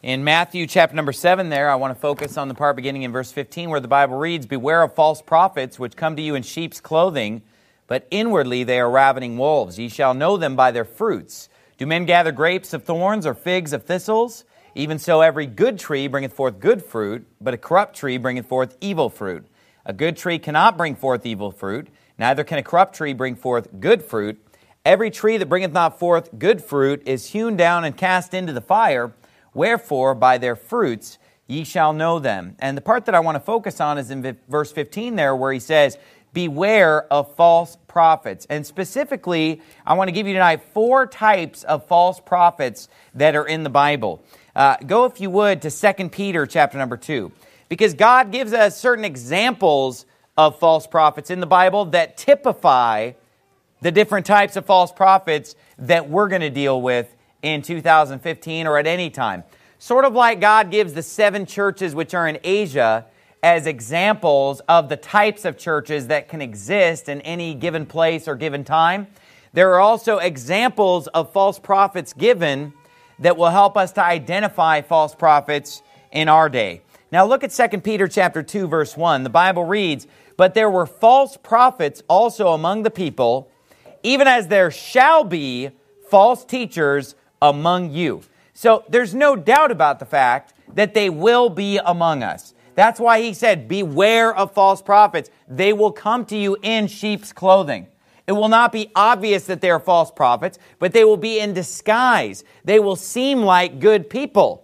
In Matthew chapter number 7 there, I want to focus on the part beginning in verse 15 where the Bible reads, "Beware of false prophets which come to you in sheep's clothing, but inwardly they are ravening wolves. Ye shall know them by their fruits. Do men gather grapes of thorns or figs of thistles? Even so every good tree bringeth forth good fruit, but a corrupt tree bringeth forth evil fruit. A good tree cannot bring forth evil fruit, neither can a corrupt tree bring forth good fruit. Every tree that bringeth not forth good fruit is hewn down and cast into the fire. Wherefore, by their fruits ye shall know them." And the part that I want to focus on is in verse 15 there, where he says, "Beware of false prophets." And specifically, I want to give you tonight 4 types of false prophets that are in the Bible. Go, if you would, to 2 Peter chapter number 2. Because God gives us certain examples of false prophets in the Bible that typify the different types of false prophets that we're going to deal with in 2015 or at any time. Sort of like God gives the 7 churches which are in Asia as examples of the types of churches that can exist in any given place or given time. There are also examples of false prophets given that will help us to identify false prophets in our day. Now look at 2 Peter chapter 2 verse 1. The Bible reads, "But there were false prophets also among the people, even as there shall be false teachers among you." So there's no doubt about the fact that they will be among us. That's why he said, beware of false prophets. They will come to you in sheep's clothing. It will not be obvious that they are false prophets, but they will be in disguise. They will seem like good people.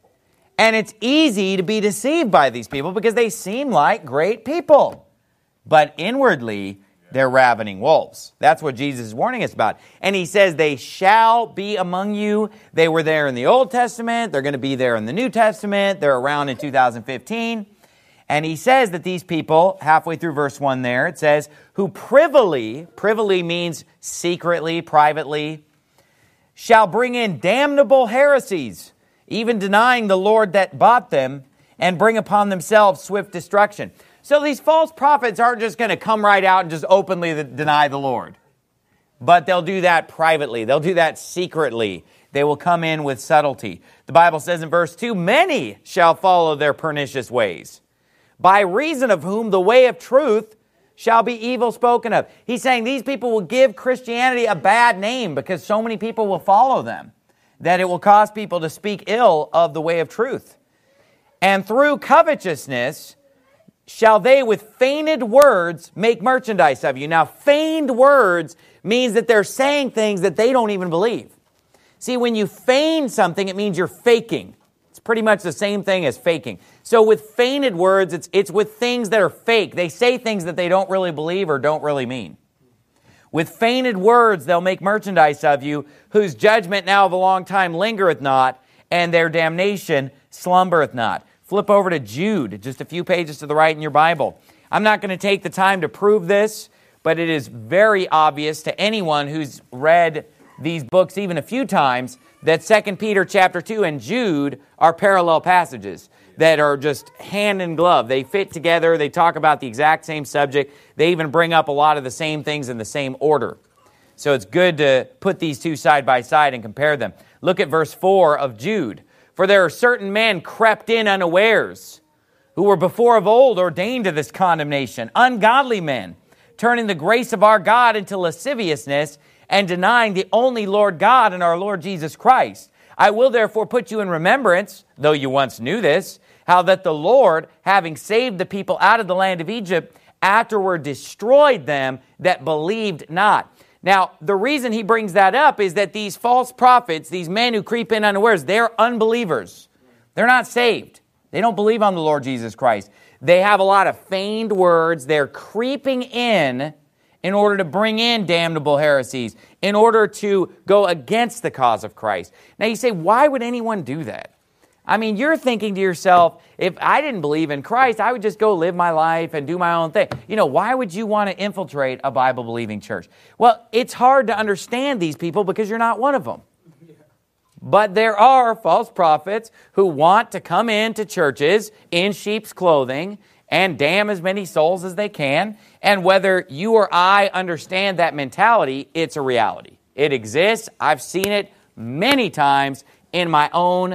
And it's easy to be deceived by these people because they seem like great people. But inwardly, they're ravening wolves. That's what Jesus is warning us about. And he says they shall be among you. They were there in the Old Testament. They're going to be there in the New Testament. They're around in 2015. And he says that these people, halfway through verse 1 there, it says, who privily means secretly, privately, shall bring in damnable heresies, even denying the Lord that bought them, and bring upon themselves swift destruction. So these false prophets aren't just going to come right out and just openly deny the Lord. But they'll do that privately. They'll do that secretly. They will come in with subtlety. The Bible says in verse 2, "Many shall follow their pernicious ways, by reason of whom the way of truth shall be evil spoken of." He's saying these people will give Christianity a bad name because so many people will follow them, that it will cause people to speak ill of the way of truth. "And through covetousness shall they with feigned words make merchandise of you." Now, feigned words means that they're saying things that they don't even believe. See, when you feign something, it means you're faking. It's pretty much the same thing as faking. So with feigned words, it's with things that are fake. They say things that they don't really believe or don't really mean. "With feigned words they'll make merchandise of you, whose judgment now of a long time lingereth not, and their damnation slumbereth not." Flip over to Jude, just a few pages to the right in your Bible. I'm not going to take the time to prove this, but it is very obvious to anyone who's read these books even a few times that 2 Peter chapter 2 and Jude are parallel passages that are just hand in glove. They fit together. They talk about the exact same subject. They even bring up a lot of the same things in the same order. So it's good to put these two side by side and compare them. Look at verse 4 of Jude. "For there are certain men crept in unawares, who were before of old ordained to this condemnation, ungodly men, turning the grace of our God into lasciviousness, and denying the only Lord God and our Lord Jesus Christ. I will therefore put you in remembrance, though you once knew this, how that the Lord, having saved the people out of the land of Egypt, afterward destroyed them that believed not." Now, the reason he brings that up is that these false prophets, these men who creep in unawares, they're unbelievers. They're not saved. They don't believe on the Lord Jesus Christ. They have a lot of feigned words. They're creeping in order to bring in damnable heresies, in order to go against the cause of Christ. Now you say, why would anyone do that? I mean, you're thinking to yourself, if I didn't believe in Christ, I would just go live my life and do my own thing. You know, why would you want to infiltrate a Bible-believing church? Well, it's hard to understand these people because you're not one of them. But there are false prophets who want to come into churches in sheep's clothing and damn as many souls as they can. And whether you or I understand that mentality, it's a reality. It exists. I've seen it many times in my own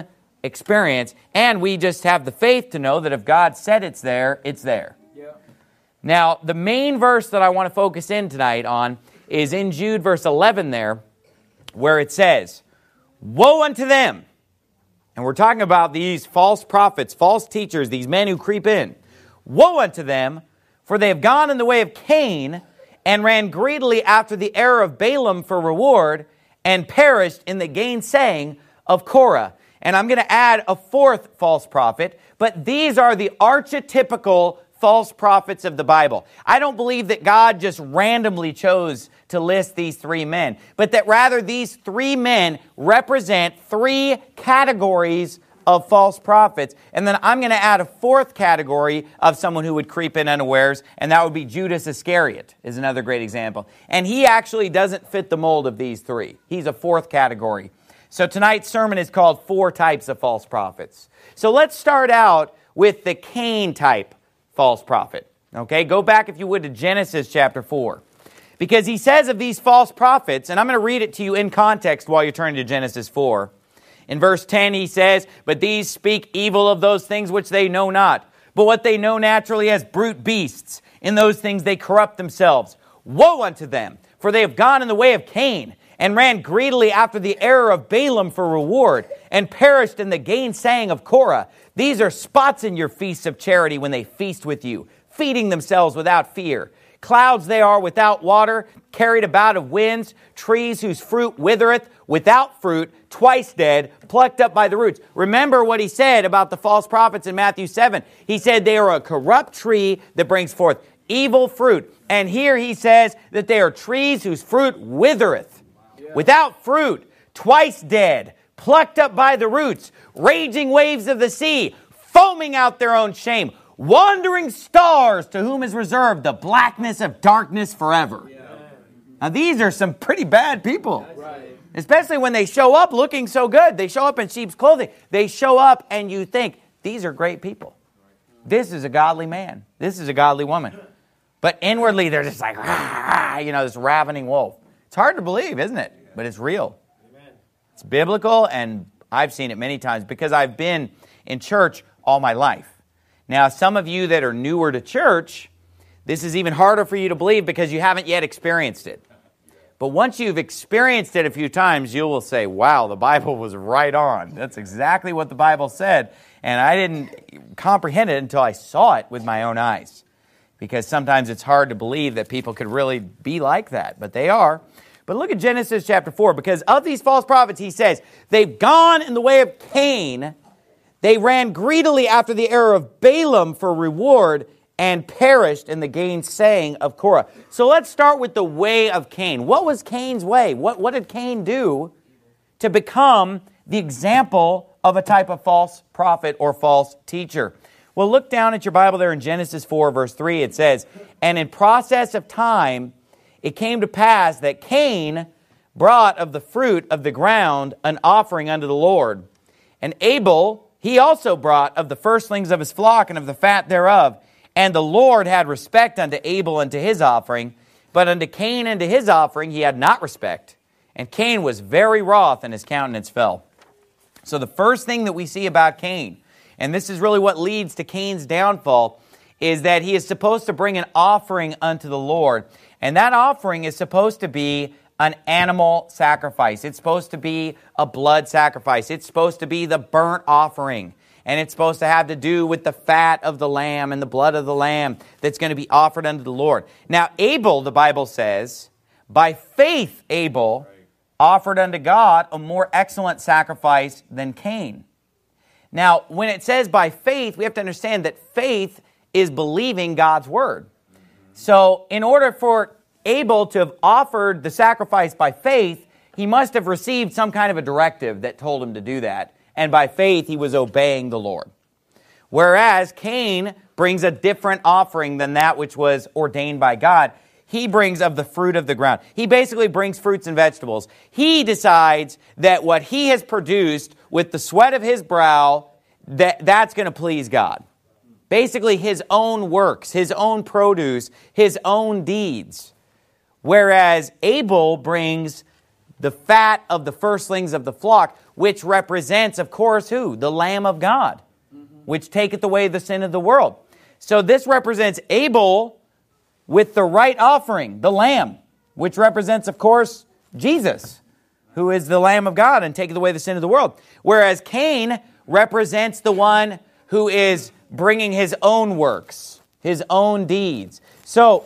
experience, and we just have the faith to know that if God said it's there, it's there. Yeah. Now, the main verse that I want to focus in tonight on is in Jude verse 11 there, where it says, "Woe unto them." And we're talking about these false prophets, false teachers, these men who creep in. "Woe unto them, for they have gone in the way of Cain, and ran greedily after the error of Balaam for reward, and perished in the gainsaying of Korah." And I'm going to add a fourth false prophet, but these are the archetypical false prophets of the Bible. I don't believe that God just randomly chose to list these three men, but that rather these three men represent three categories of false prophets. And then I'm going to add a fourth category of someone who would creep in unawares, and that would be Judas Iscariot, is another great example. And he actually doesn't fit the mold of these three. He's a fourth category. So tonight's sermon is called Four Types of False Prophets. So let's start out with the Cain type false prophet. Okay, go back if you would to Genesis chapter 4. Because he says of these false prophets, and I'm going to read it to you in context while you're turning to Genesis 4. In verse 10 he says, "But these speak evil of those things which they know not, but what they know naturally as brute beasts. In those things they corrupt themselves. Woe unto them, for they have gone in the way of Cain, and ran greedily after the error of Balaam for reward, and perished in the gainsaying of Korah. These are spots in your feasts of charity when they feast with you, feeding themselves without fear. Clouds they are without water, carried about of winds, trees whose fruit withereth, without fruit, twice dead, plucked up by the roots." Remember what he said about the false prophets in Matthew 7. He said they are a corrupt tree that brings forth evil fruit. And here he says that they are trees whose fruit withereth, without fruit, twice dead, plucked up by the roots, raging waves of the sea, foaming out their own shame, wandering stars to whom is reserved the blackness of darkness forever. Yeah. Now these are some pretty bad people. Right. Especially when they show up looking so good. They show up in sheep's clothing. They show up and you think, these are great people. This is a godly man. This is a godly woman. But inwardly they're just like, this ravening wolf. It's hard to believe, isn't it? But it's real. Amen. It's biblical, and I've seen it many times because I've been in church all my life. Now, some of you that are newer to church, this is even harder for you to believe because you haven't yet experienced it. But once you've experienced it a few times, you will say, wow, the Bible was right on. That's exactly what the Bible said. And I didn't comprehend it until I saw it with my own eyes. Because sometimes it's hard to believe that people could really be like that, but they are. But look at Genesis chapter 4, because of these false prophets, he says, they've gone in the way of Cain. They ran greedily after the error of Balaam for reward, and perished in the gainsaying of Korah. So let's start with the way of Cain. What was Cain's way? What did Cain do to become the example of a type of false prophet or false teacher? Well, look down at your Bible there in Genesis 4, verse 3. It says, "And in process of time, it came to pass that Cain brought of the fruit of the ground an offering unto the Lord. And Abel, he also brought of the firstlings of his flock and of the fat thereof. And the Lord had respect unto Abel and to his offering, but unto Cain and to his offering he had not respect. And Cain was very wroth, and his countenance fell." So the first thing that we see about Cain, and this is really what leads to Cain's downfall, is that he is supposed to bring an offering unto the Lord. And that offering is supposed to be an animal sacrifice. It's supposed to be a blood sacrifice. It's supposed to be the burnt offering. And it's supposed to have to do with the fat of the lamb and the blood of the lamb that's going to be offered unto the Lord. Now, Abel, the Bible says, by faith Abel offered unto God a more excellent sacrifice than Cain. Now, when it says by faith, we have to understand that faith is believing God's word. So, in order for Abel to have offered the sacrifice by faith, he must have received some kind of a directive that told him to do that. And by faith, he was obeying the Lord. Whereas Cain brings a different offering than that which was ordained by God. He brings of the fruit of the ground. He basically brings fruits and vegetables. He decides that what he has produced with the sweat of his brow, that's going to please God. Basically his own works, his own produce, his own deeds. Whereas Abel brings the fat of the firstlings of the flock, which represents, of course, who? The Lamb of God, which taketh away the sin of the world. So this represents Abel with the right offering, the Lamb, which represents, of course, Jesus, who is the Lamb of God and taketh away the sin of the world. Whereas Cain represents the one who is bringing his own works, his own deeds. So,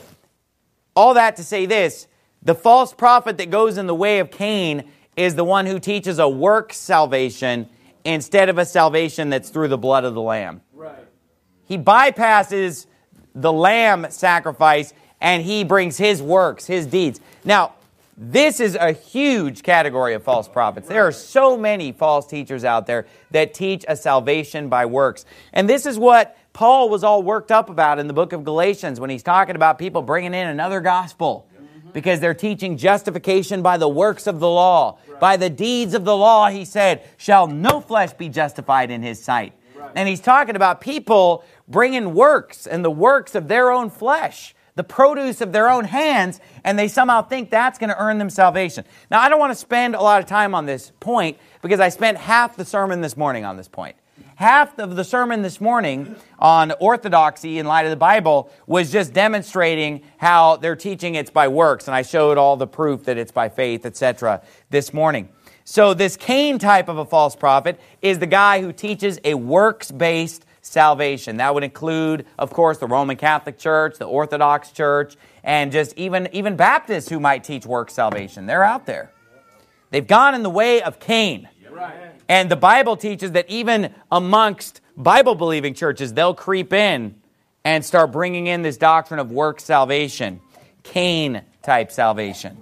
all that to say this, the false prophet that goes in the way of Cain is the one who teaches a works salvation instead of a salvation that's through the blood of the Lamb. Right. He bypasses the lamb sacrifice and he brings his works, his deeds. Now, this is a huge category of false prophets. There are so many false teachers out there that teach a salvation by works. And this is what Paul was all worked up about in the book of Galatians when he's talking about people bringing in another gospel because they're teaching justification by the works of the law. By the deeds of the law, he said, shall no flesh be justified in his sight. And he's talking about people bringing works and the works of their own flesh, the produce of their own hands, and they somehow think that's going to earn them salvation. Now, I don't want to spend a lot of time on this point because I spent half the sermon this morning on this point. Half of the sermon this morning on orthodoxy in light of the Bible was just demonstrating how they're teaching it's by works, and I showed all the proof that it's by faith, etc. this morning. So this Cain type of a false prophet is the guy who teaches a works-based salvation. That would include, of course, the Roman Catholic Church, the Orthodox Church, and just even Baptists who might teach works salvation. They're out there. They've gone in the way of Cain. And the Bible teaches that even amongst Bible-believing churches, they'll creep in and start bringing in this doctrine of works salvation, Cain-type salvation.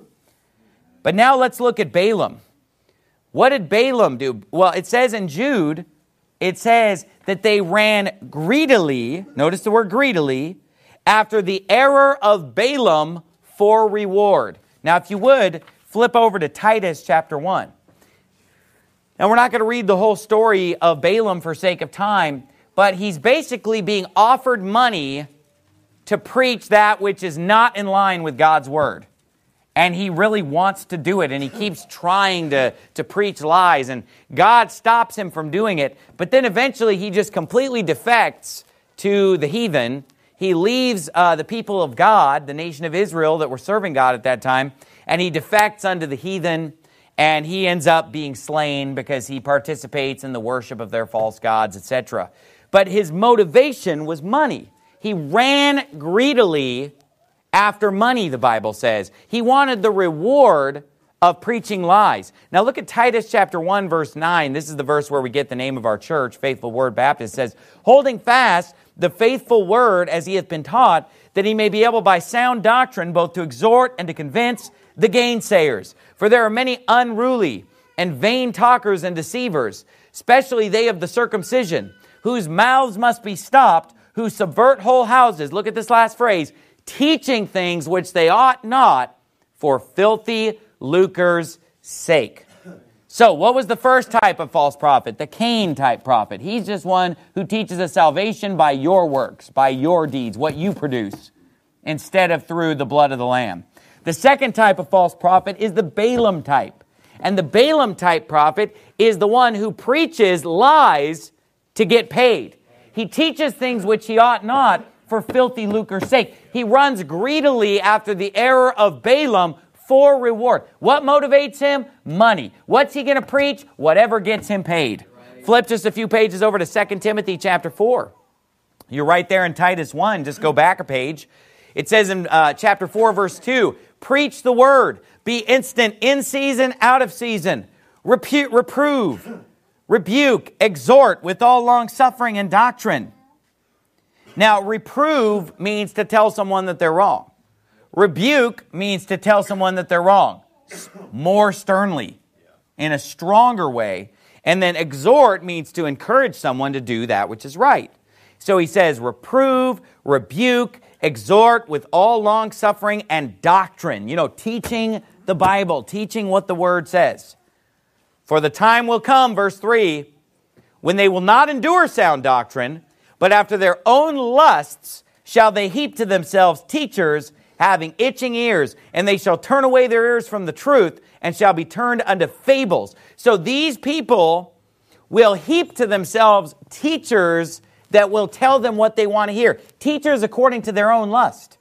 But now let's look at Balaam. What did Balaam do? Well, it says in Jude, it says that they ran greedily, notice the word greedily, after the error of Balaam for reward. Now, if you would, flip over to Titus chapter 1. Now, we're not going to read the whole story of Balaam for sake of time, but he's basically being offered money to preach that which is not in line with God's word. And he really wants to do it, and he keeps trying to preach lies, and God stops him from doing it. But then eventually he just completely defects to the heathen. He leaves the people of God, the nation of Israel that were serving God at that time, and he defects unto the heathen, and he ends up being slain because he participates in the worship of their false gods, etc. But his motivation was money. He ran greedily after money, the Bible says. He wanted the reward of preaching lies. Now look at Titus chapter 1, verse 9. This is the verse where we get the name of our church, Faithful Word Baptist. It says, holding fast the faithful word as he hath been taught, that he may be able by sound doctrine both to exhort and to convince the gainsayers. For there are many unruly and vain talkers and deceivers, especially they of the circumcision, whose mouths must be stopped, who subvert whole houses. Look at this last phrase, teaching things which they ought not for filthy lucre's sake. So what was the first type of false prophet? The Cain type prophet. He's just one who teaches a salvation by your works, by your deeds, what you produce, instead of through the blood of the Lamb. The second type of false prophet is the Balaam type. And the Balaam type prophet is the one who preaches lies to get paid. He teaches things which he ought not for filthy lucre's sake. He runs greedily after the error of Balaam for reward. What motivates him? Money. What's he going to preach? Whatever gets him paid. Flip just a few pages over to 2 Timothy chapter 4. You're right there in Titus 1. Just go back a page. It says in chapter 4, verse 2, preach the word. Be instant in season, out of season. Reprove, rebuke, exhort with all long suffering and doctrine. Now, reprove means to tell someone that they're wrong. Rebuke means to tell someone that they're wrong. More sternly, in a stronger way. And then exhort means to encourage someone to do that which is right. So he says reprove, rebuke, exhort with all long suffering and doctrine. You know, teaching the Bible, teaching what the Word says. For the time will come, verse 3, when they will not endure sound doctrine, but after their own lusts shall they heap to themselves teachers, having itching ears, and they shall turn away their ears from the truth, and shall be turned unto fables. So these people will heap to themselves teachers that will tell them what they want to hear. Teachers according to their own lust.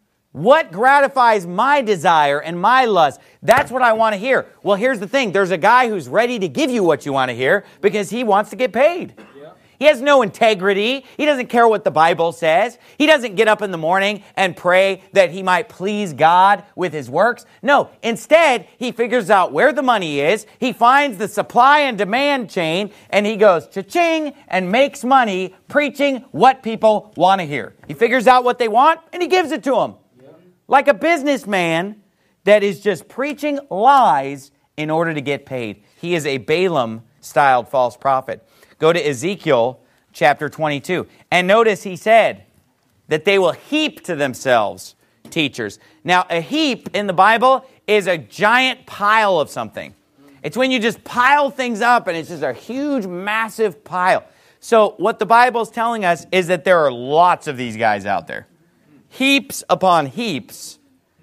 What gratifies my desire and my lust? That's what I want to hear. Well, here's the thing. There's a guy who's ready to give you what you want to hear because he wants to get paid. Yeah. He has no integrity. He doesn't care what the Bible says. He doesn't get up in the morning and pray that he might please God with his works. No, instead, he figures out where the money is. He finds the supply and demand chain, and he goes cha-ching and makes money preaching what people want to hear. He figures out what they want, and he gives it to them. Like a businessman that is just preaching lies in order to get paid. He is a Balaam-styled false prophet. Go to Ezekiel chapter 22. And notice he said that they will heap to themselves teachers. Now, a heap in the Bible is a giant pile of something. It's when you just pile things up and it's just a huge, massive pile. So what the Bible's telling us is that there are lots of these guys out there. Heaps upon heaps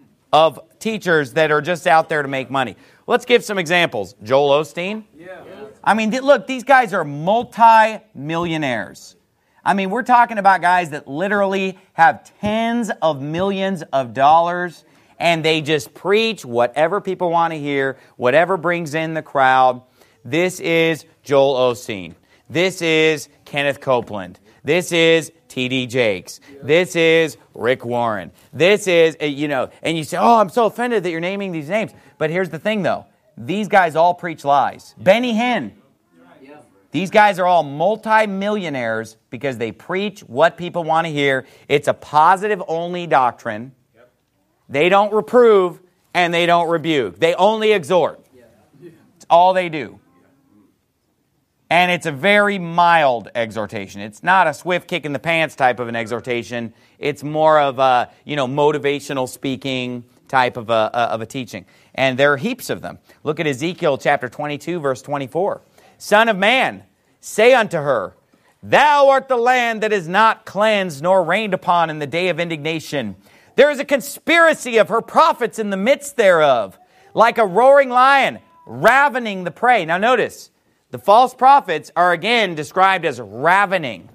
of teachers that are just out there to make money. Let's give some examples. Joel Osteen. Yeah. I mean, look, these guys are multi-millionaires. I mean, we're talking about guys that literally have tens of millions of dollars, and they just preach whatever people want to hear, whatever brings in the crowd. This is Joel Osteen. This is Kenneth Copeland. This is T.D. Jakes. This is Rick Warren. This is, and you say, oh, I'm so offended that you're naming these names. But here's the thing, though. These guys all preach lies. Benny Hinn. These guys are all multi-millionaires because they preach what people want to hear. It's a positive-only doctrine. They don't reprove and they don't rebuke. They only exhort. It's all they do. And it's a very mild exhortation. It's not a swift kick in the pants type of an exhortation. It's more of a, motivational speaking type of a teaching. And there are heaps of them. Look at Ezekiel chapter 22, verse 24. Son of man, say unto her, thou art the land that is not cleansed nor rained upon in the day of indignation. There is a conspiracy of her prophets in the midst thereof, like a roaring lion, ravening the prey. Now notice, the false prophets are again described as ravening.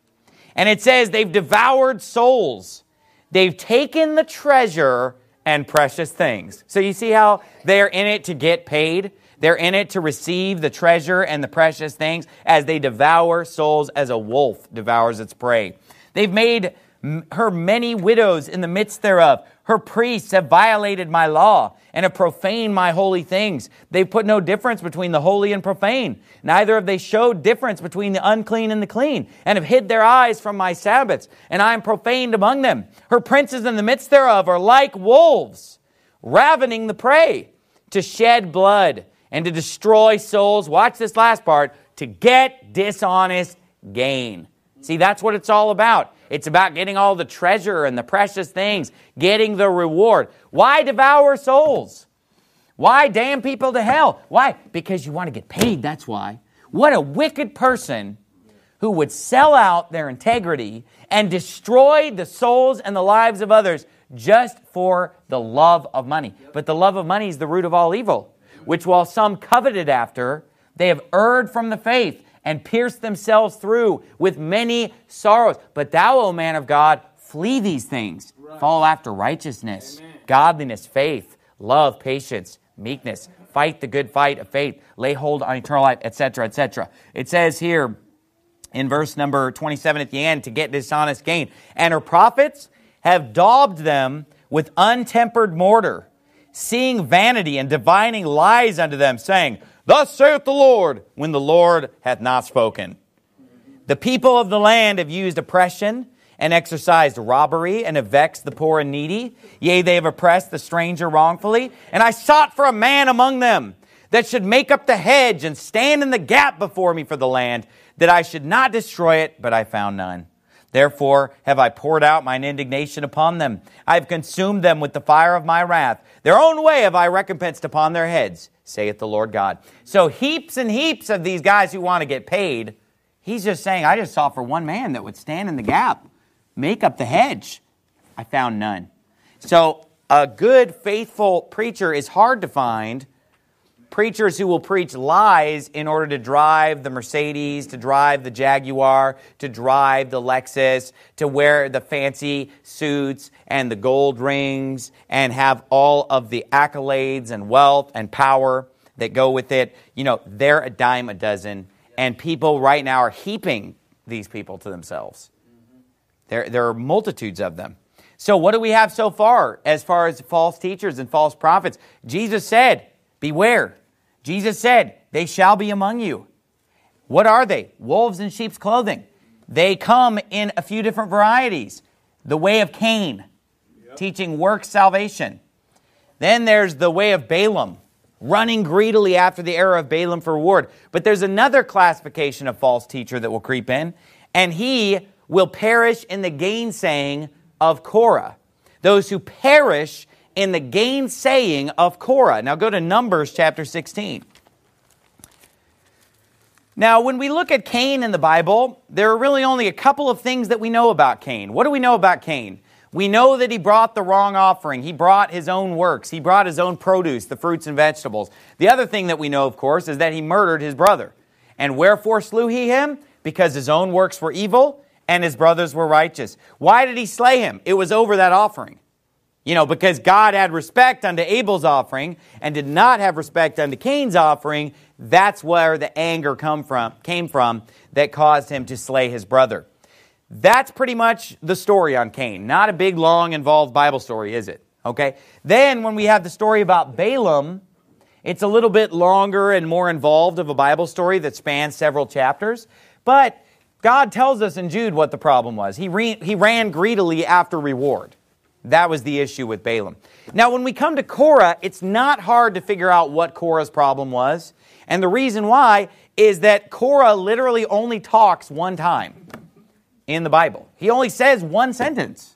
And it says they've devoured souls. They've taken the treasure and precious things. So you see how they're in it to get paid? They're in it to receive the treasure and the precious things as they devour souls as a wolf devours its prey. They've made her many widows in the midst thereof. Her priests have violated my law and have profaned my holy things. They've put no difference between the holy and profane. Neither have they showed difference between the unclean and the clean, and have hid their eyes from my Sabbaths, and I am profaned among them. Her princes in the midst thereof are like wolves, ravening the prey, to shed blood and to destroy souls. Watch this last part, to get dishonest gain. See, that's what it's all about. It's about getting all the treasure and the precious things, getting the reward. Why devour souls? Why damn people to hell? Why? Because you want to get paid, that's why. What a wicked person who would sell out their integrity and destroy the souls and the lives of others just for the love of money. But the love of money is the root of all evil, which while some coveted after, they have erred from the faith and pierced themselves through with many sorrows. But thou, O man of God, flee these things. Right. Follow after righteousness, godliness, faith, love, patience, meekness. Fight the good fight of faith. Lay hold on eternal life, etc., etc. It says here in verse number 27 at the end, to get dishonest gain. And her prophets have daubed them with untempered mortar, seeing vanity and divining lies unto them, saying, thus saith the Lord, when the Lord hath not spoken. The people of the land have used oppression and exercised robbery and have vexed the poor and needy. Yea, they have oppressed the stranger wrongfully. And I sought for a man among them that should make up the hedge and stand in the gap before me for the land, that I should not destroy it, but I found none. Therefore have I poured out mine indignation upon them. I have consumed them with the fire of my wrath. Their own way have I recompensed upon their heads, saith the Lord God. So heaps and heaps of these guys who want to get paid. He's just saying, I just sought for one man that would stand in the gap, make up the hedge. I found none. So a good, faithful preacher is hard to find. Preachers who will preach lies in order to drive the Mercedes, to drive the Jaguar, to drive the Lexus, to wear the fancy suits and the gold rings and have all of the accolades and wealth and power that go with it. You know, they're a dime a dozen. And people right now are heaping these people to themselves. There are multitudes of them. So what do we have so far as false teachers and false prophets? Jesus said, beware. Jesus said, they shall be among you. What are they? Wolves in sheep's clothing. They come in a few different varieties. The way of Cain, teaching works salvation. Then there's the way of Balaam, running greedily after the error of Balaam for reward. But there's another classification of false teacher that will creep in, and he will perish in the gainsaying of Korah. Those who perish in the gainsaying of Korah. Now go to Numbers chapter 16. Now when we look at Cain in the Bible, there are really only a couple of things that we know about Cain. What do we know about Cain? We know that he brought the wrong offering. He brought his own works. He brought his own produce, the fruits and vegetables. The other thing that we know, of course, is that he murdered his brother. And wherefore slew he him? Because his own works were evil and his brothers were righteous. Why did he slay him? It was over that offering. You know, because God had respect unto Abel's offering and did not have respect unto Cain's offering. That's where the anger came from that caused him to slay his brother. That's pretty much the story on Cain. Not a big, long, involved Bible story, is it? Okay. Then when we have the story about Balaam, it's a little bit longer and more involved of a Bible story that spans several chapters. But God tells us in Jude what the problem was. He ran greedily after reward. That was the issue with Balaam. Now, when we come to Korah, it's not hard to figure out what Korah's problem was. And the reason why is that Korah literally only talks one time in the Bible. He only says one sentence.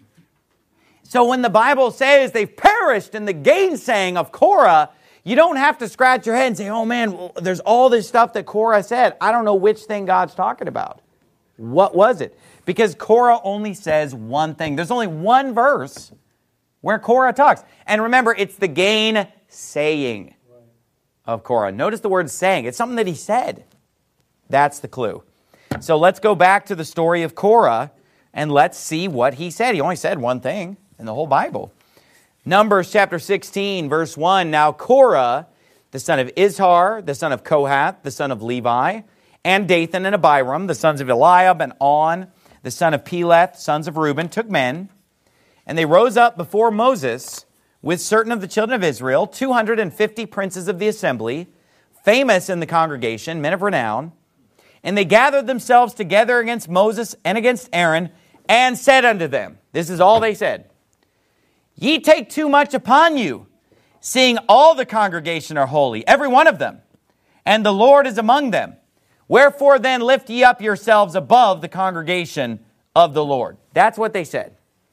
So when the Bible says they've perished in the gainsaying of Korah, you don't have to scratch your head and say, oh man, there's all this stuff that Korah said. I don't know which thing God's talking about. What was it? Because Korah only says one thing. There's only one verse where Korah talks. And remember, it's the gainsaying of Korah. Notice the word saying. It's something that he said. That's the clue. So let's go back to the story of Korah and let's see what he said. He only said one thing in the whole Bible. Numbers chapter 16, verse 1. Now Korah, the son of Izhar, the son of Kohath, the son of Levi, and Dathan and Abiram, the sons of Eliab and On, the son of Peleth, sons of Reuben, took men, and they rose up before Moses with certain of the children of Israel, 250 princes of the assembly, famous in the congregation, men of renown, and they gathered themselves together against Moses and against Aaron, and said unto them, this is all they said, ye take too much upon you, seeing all the congregation are holy, every one of them, and the Lord is among them. Wherefore then lift ye up yourselves above the congregation of the Lord. That's what they said.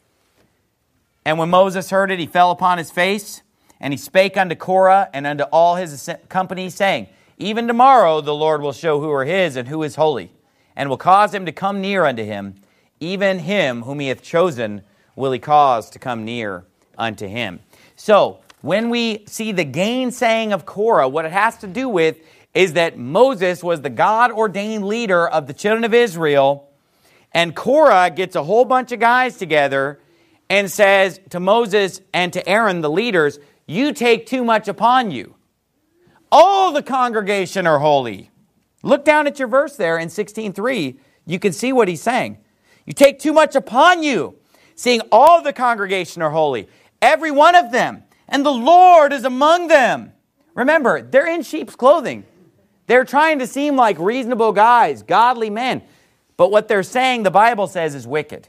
And when Moses heard it, he fell upon his face, and he spake unto Korah and unto all his company, saying, even tomorrow the Lord will show who are his and who is holy, and will cause him to come near unto him. Even him whom he hath chosen will he cause to come near unto him. So, when we see the gainsaying of Korah, what it has to do with is that Moses was the God-ordained leader of the children of Israel, and Korah gets a whole bunch of guys together and says to Moses and to Aaron, the leaders, you take too much upon you. All the congregation are holy. Look down at your verse there in 16:3. You can see what he's saying. You take too much upon you, seeing all the congregation are holy, every one of them, and the Lord is among them. Remember, they're in sheep's clothing. They're trying to seem like reasonable guys, godly men. But what they're saying, the Bible says, is wicked.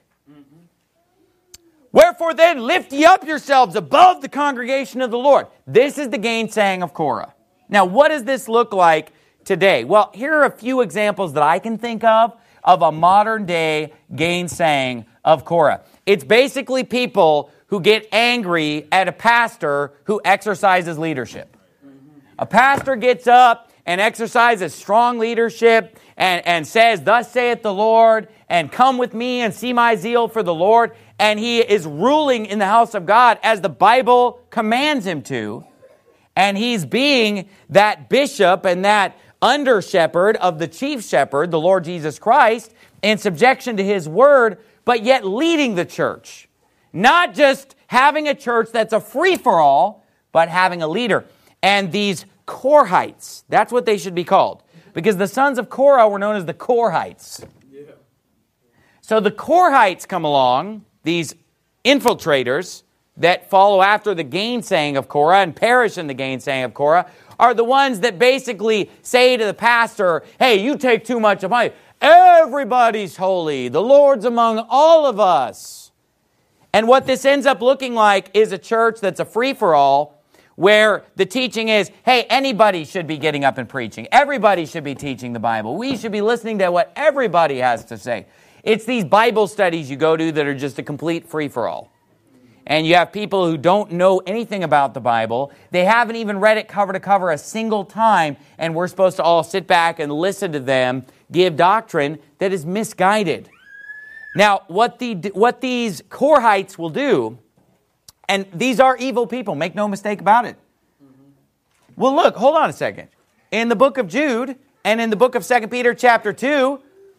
Wherefore then, lift ye up yourselves above the congregation of the Lord. This is the gainsaying of Korah. Now, what does this look like today? Well, here are a few examples that I can think of a modern day gainsaying of Korah. It's basically people who get angry at a pastor who exercises leadership. A pastor gets up and exercises strong leadership and says, "Thus saith the Lord," and "Come with me and see my zeal for the Lord," and he is ruling in the house of God as the Bible commands him to, and he's being that bishop and that under shepherd of the chief shepherd, the Lord Jesus Christ, in subjection to his word, but yet leading the church. Not just having a church that's a free-for-all, but having a leader. And these Korahites, that's what they should be called. Because the sons of Korah were known as the Korahites. Yeah. So the Korahites come along, these infiltrators that follow after the gainsaying of Korah and perish in the gainsaying of Korah, are the ones that basically say to the pastor, "Hey, you take too much of my... Everybody's holy. The Lord's among all of us." And what this ends up looking like is a church that's a free-for-all, where the teaching is, hey, anybody should be getting up and preaching. Everybody should be teaching the Bible. We should be listening to what everybody has to say. It's these Bible studies you go to that are just a complete free-for-all. And you have people who don't know anything about the Bible. They haven't even read it cover to cover a single time, and we're supposed to all sit back and listen to them give doctrine that is misguided. Now, what these Korahites will do, and these are evil people, make no mistake about it. Well, look, hold on a second. In the book of Jude and in the book of 2 Peter chapter 2,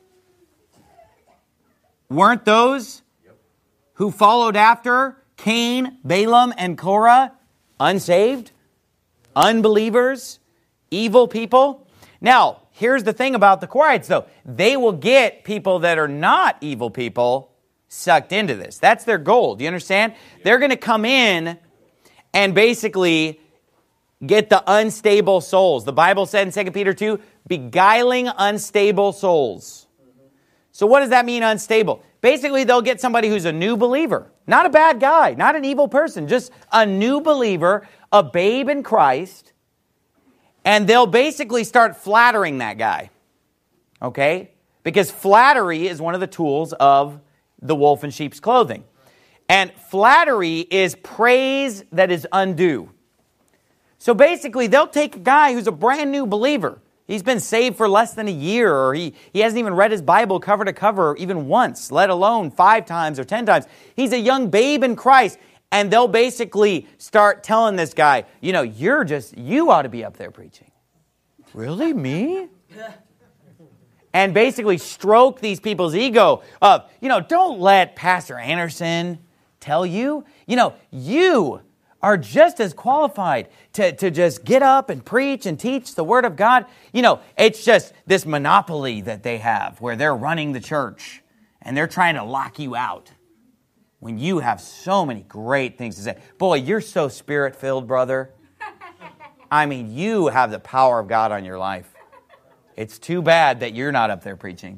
weren't those who followed after Cain, Balaam, and Korah unsaved, unbelievers, evil people? Now, here's the thing about the Korahites, though. They will get people that are not evil people sucked into this. That's their goal. Do you understand? They're going to come in and basically get the unstable souls. The Bible said in 2 Peter 2, beguiling unstable souls. So what does that mean, unstable? Basically, they'll get somebody who's a new believer. Not a bad guy, not an evil person, just a new believer, a babe in Christ, and they'll basically start flattering that guy. Okay? Because flattery is one of the tools of the wolf in sheep's clothing. And flattery is praise that is undue. So basically, they'll take a guy who's a brand new believer. He's been saved for less than a year, or he hasn't even read his Bible cover to cover even once, let alone 5 times or 10 times. He's a young babe in Christ, and they'll basically start telling this guy, you ought to be up there preaching. Really, me? And basically stroke these people's ego of, don't let Pastor Anderson tell you, you are just as qualified to just get up and preach and teach the Word of God. It's just this monopoly that they have where they're running the church and they're trying to lock you out when you have so many great things to say. Boy, you're so Spirit-filled, brother. I mean, you have the power of God on your life. It's too bad that you're not up there preaching.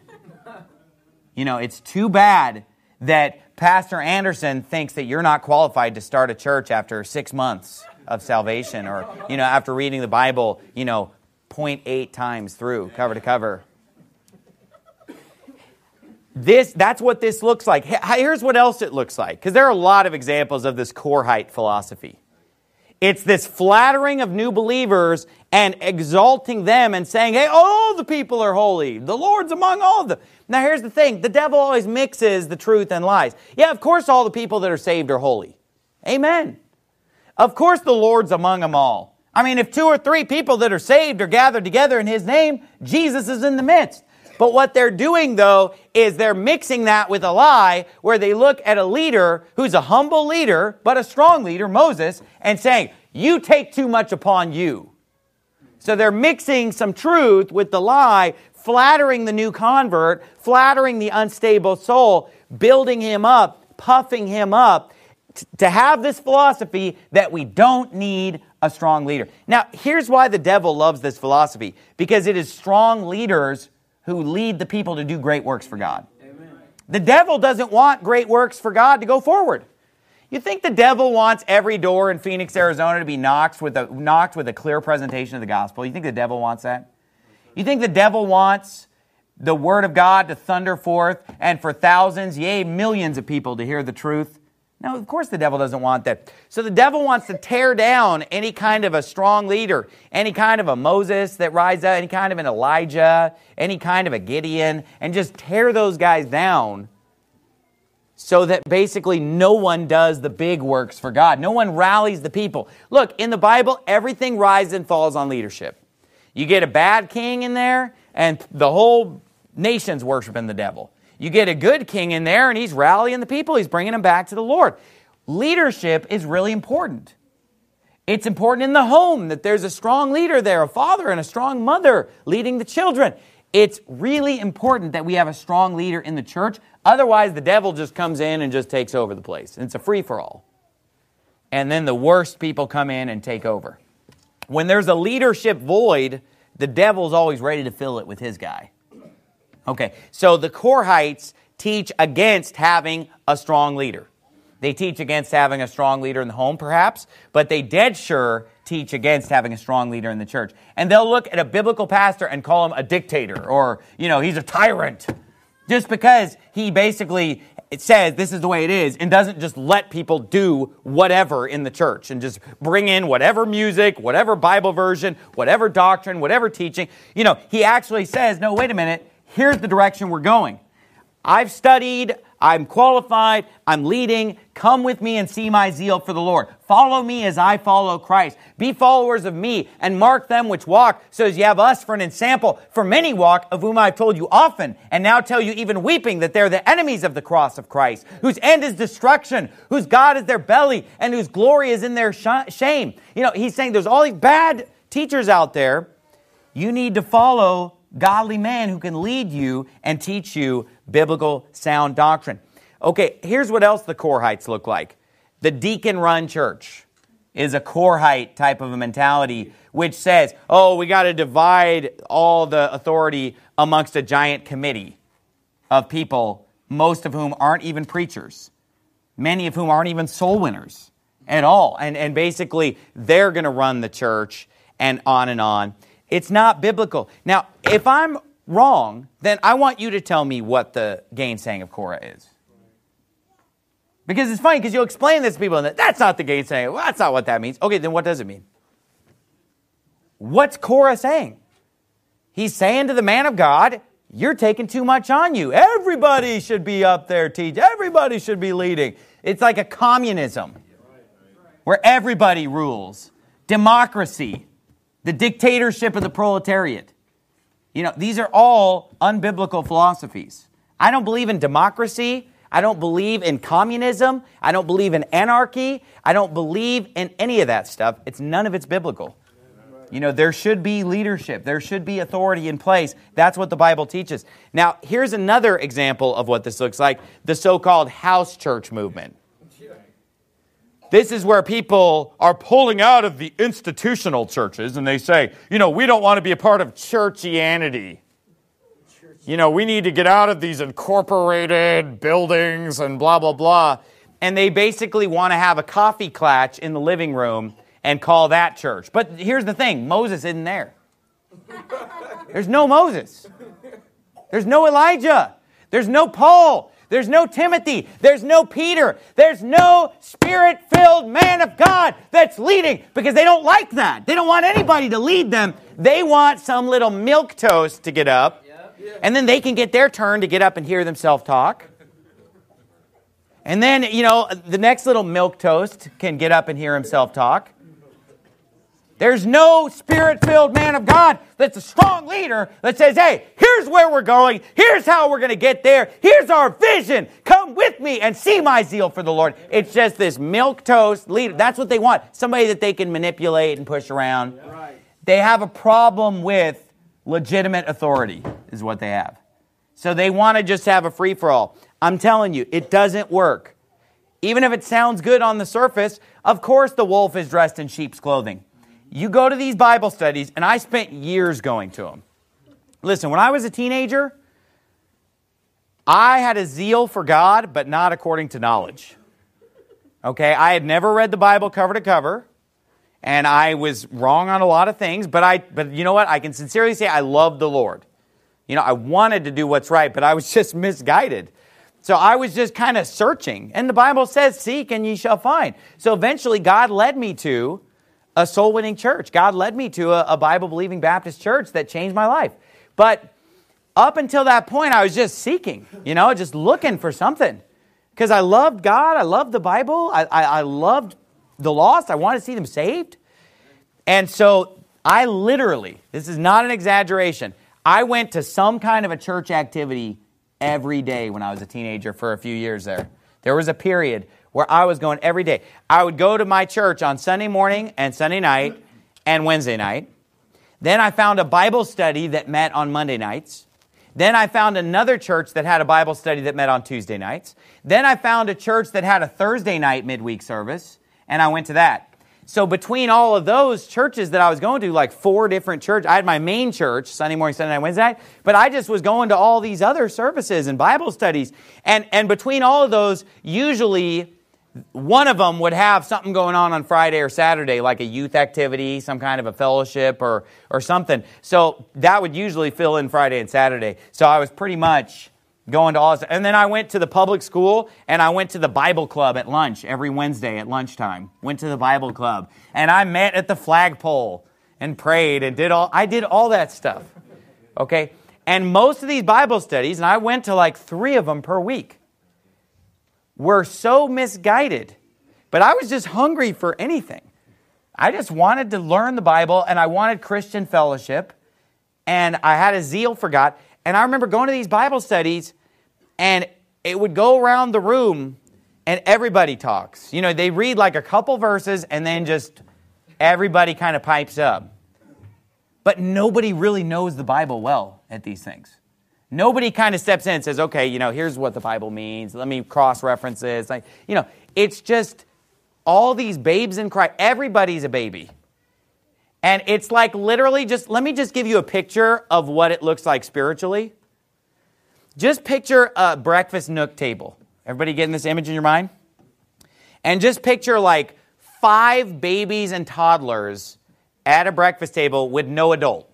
It's too bad that Pastor Anderson thinks that you're not qualified to start a church after 6 months of salvation, or, after reading the Bible, 0.8 times through, cover to cover. That's what this looks like. Here's what else it looks like, because there are a lot of examples of this Korahite philosophy. It's this flattering of new believers and exalting them and saying, hey, all the people are holy. The Lord's among all of them. Now, here's the thing. The devil always mixes the truth and lies. Yeah, of course, all the people that are saved are holy. Amen. Of course, the Lord's among them all. I mean, if 2 or 3 people that are saved are gathered together in His name, Jesus is in the midst. But what they're doing, though, is they're mixing that with a lie where they look at a leader who's a humble leader, but a strong leader, Moses, and saying, you take too much upon you. So they're mixing some truth with the lie, flattering the new convert, flattering the unstable soul, building him up, puffing him up, to have this philosophy that we don't need a strong leader. Now, here's why the devil loves this philosophy. Because it is strong leaders who lead the people to do great works for God. Amen. The devil doesn't want great works for God to go forward. You think the devil wants every door in Phoenix, Arizona to be knocked with a clear presentation of the gospel? You think the devil wants that? You think the devil wants the Word of God to thunder forth and for thousands, yea, millions of people to hear the truth? No, of course the devil doesn't want that. So the devil wants to tear down any kind of a strong leader, any kind of a Moses that rises up, any kind of an Elijah, any kind of a Gideon, and just tear those guys down so that basically no one does the big works for God. No one rallies the people. Look, in the Bible, everything rises and falls on leadership. You get a bad king in there, and the whole nation's worshiping the devil. You get a good king in there, and he's rallying the people. He's bringing them back to the Lord. Leadership is really important. It's important in the home that there's a strong leader there, a father and a strong mother leading the children. It's really important that we have a strong leader in the church. Otherwise, the devil just comes in and just takes over the place. And it's a free-for-all. And then the worst people come in and take over. When there's a leadership void, the devil's always ready to fill it with his guy. Okay, so the Korahites teach against having a strong leader. They teach against having a strong leader in the home, perhaps, but they dead sure teach against having a strong leader in the church. And they'll look at a biblical pastor and call him a dictator, or, he's a tyrant, just because he basically says this is the way it is and doesn't just let people do whatever in the church and just bring in whatever music, whatever Bible version, whatever doctrine, whatever teaching. He actually says, no, wait a minute. Here's the direction we're going. I've studied, I'm qualified, I'm leading. Come with me and see my zeal for the Lord. Follow me as I follow Christ. Be followers of me and mark them which walk, so as you have us for an ensample. For many walk, of whom I've told you often, and now tell you even weeping, that they're the enemies of the cross of Christ, whose end is destruction, whose God is their belly, and whose glory is in their shame. He's saying there's all these bad teachers out there. You need to follow godly man who can lead you and teach you biblical sound doctrine. Okay, here's what else the Korahites look like. The deacon-run church is a Korahite type of a mentality, which says, we got to divide all the authority amongst a giant committee of people, most of whom aren't even preachers, many of whom aren't even soul winners at all. And basically, they're going to run the church and on and on. It's not biblical. Now, if I'm wrong, then I want you to tell me what the gainsaying of Korah is. Because it's funny, because you'll explain this to people, and that's not the gainsaying. Well, that's not what that means. Okay, then what does it mean? What's Korah saying? He's saying to the man of God, you're taking too much on you. Everybody should be up there teaching. Everybody should be leading. It's like a communism where everybody rules. Democracy. The dictatorship of the proletariat. These are all unbiblical philosophies. I don't believe in democracy. I don't believe in communism. I don't believe in anarchy. I don't believe in any of that stuff. None of it's biblical. There should be leadership. There should be authority in place. That's what the Bible teaches. Now, here's another example of what this looks like. The so-called house church movement. This is where people are pulling out of the institutional churches and they say, we don't want to be a part of churchianity. We need to get out of these incorporated buildings and blah, blah, blah. And they basically want to have a coffee klatch in the living room and call that church. But here's the thing, Moses isn't there. There's no Moses. There's no Elijah. There's no Paul. There's no Timothy. There's no Peter. There's no Spirit-filled man of God that's leading because they don't like that. They don't want anybody to lead them. They want some little milquetoast to get up, and then they can get their turn to get up and hear themselves talk. And then, the next little milquetoast can get up and hear himself talk. There's no Spirit-filled man of God that's a strong leader that says, hey, here's where we're going. Here's how we're going to get there. Here's our vision. Come with me and see my zeal for the Lord. It's just this milquetoast leader. That's what they want. Somebody that they can manipulate and push around. Right. They have a problem with legitimate authority is what they have. So they want to just have a free-for-all. I'm telling you, it doesn't work. Even if it sounds good on the surface, of course the wolf is dressed in sheep's clothing. You go to these Bible studies, and I spent years going to them. Listen, when I was a teenager, I had a zeal for God, but not according to knowledge. Okay, I had never read the Bible cover to cover, and I was wrong on a lot of things, but you know what? I can sincerely say I loved the Lord. I wanted to do what's right, but I was just misguided. So I was just kind of searching. And the Bible says, seek and ye shall find. So eventually God led me to a soul-winning church. God led me to a Bible-believing Baptist church that changed my life. But up until that point, I was just seeking, just looking for something. Because I loved God. I loved the Bible. I loved the lost. I wanted to see them saved. And so I literally, this is not an exaggeration, I went to some kind of a church activity every day when I was a teenager for a few years there. There was a period where I was going every day. I would go to my church on Sunday morning and Sunday night and Wednesday night. Then I found a Bible study that met on Monday nights. Then I found another church that had a Bible study that met on Tuesday nights. Then I found a church that had a Thursday night midweek service, and I went to that. So between all of those churches that I was going to, like 4 different churches, I had my main church, Sunday morning, Sunday night, Wednesday night, but I just was going to all these other services and Bible studies. And between all of those, usually one of them would have something going on Friday or Saturday, like a youth activity, some kind of a fellowship or something. So that would usually fill in Friday and Saturday. So I was pretty much going to all this. And then I went to the public school, and I went to the Bible club at lunch every Wednesday at lunchtime. Went to the Bible club. And I met at the flagpole and prayed and I did all that stuff. Okay? And most of these Bible studies, and I went to like 3 of them per week, were so misguided. But I was just hungry for anything. I just wanted to learn the Bible, and I wanted Christian fellowship, and I had a zeal for God. And I remember going to these Bible studies, and it would go around the room, and everybody talks. They read like a couple verses, and then just everybody kind of pipes up. But nobody really knows the Bible well at these things. Nobody kind of steps in and says, okay, here's what the Bible means. Let me cross-reference this. It's just all these babes in Christ. Everybody's a baby. And it's like literally let me just give you a picture of what it looks like spiritually. Just picture a breakfast nook table. Everybody getting this image in your mind? And just picture like 5 babies and toddlers at a breakfast table with no adult.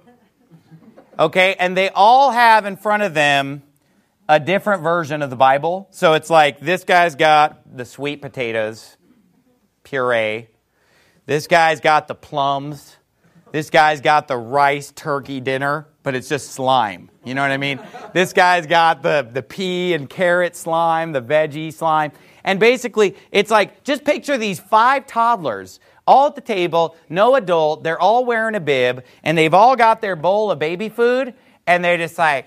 Okay, and they all have in front of them a different version of the Bible. So it's like this guy's got the sweet potatoes, puree. This guy's got the plums. This guy's got the rice turkey dinner, but it's just slime. You know what I mean? This guy's got the pea and carrot slime, the veggie slime. And basically, it's like, just picture these 5 toddlers all at the table, no adult. They're all wearing a bib, and they've all got their bowl of baby food, and they're just like...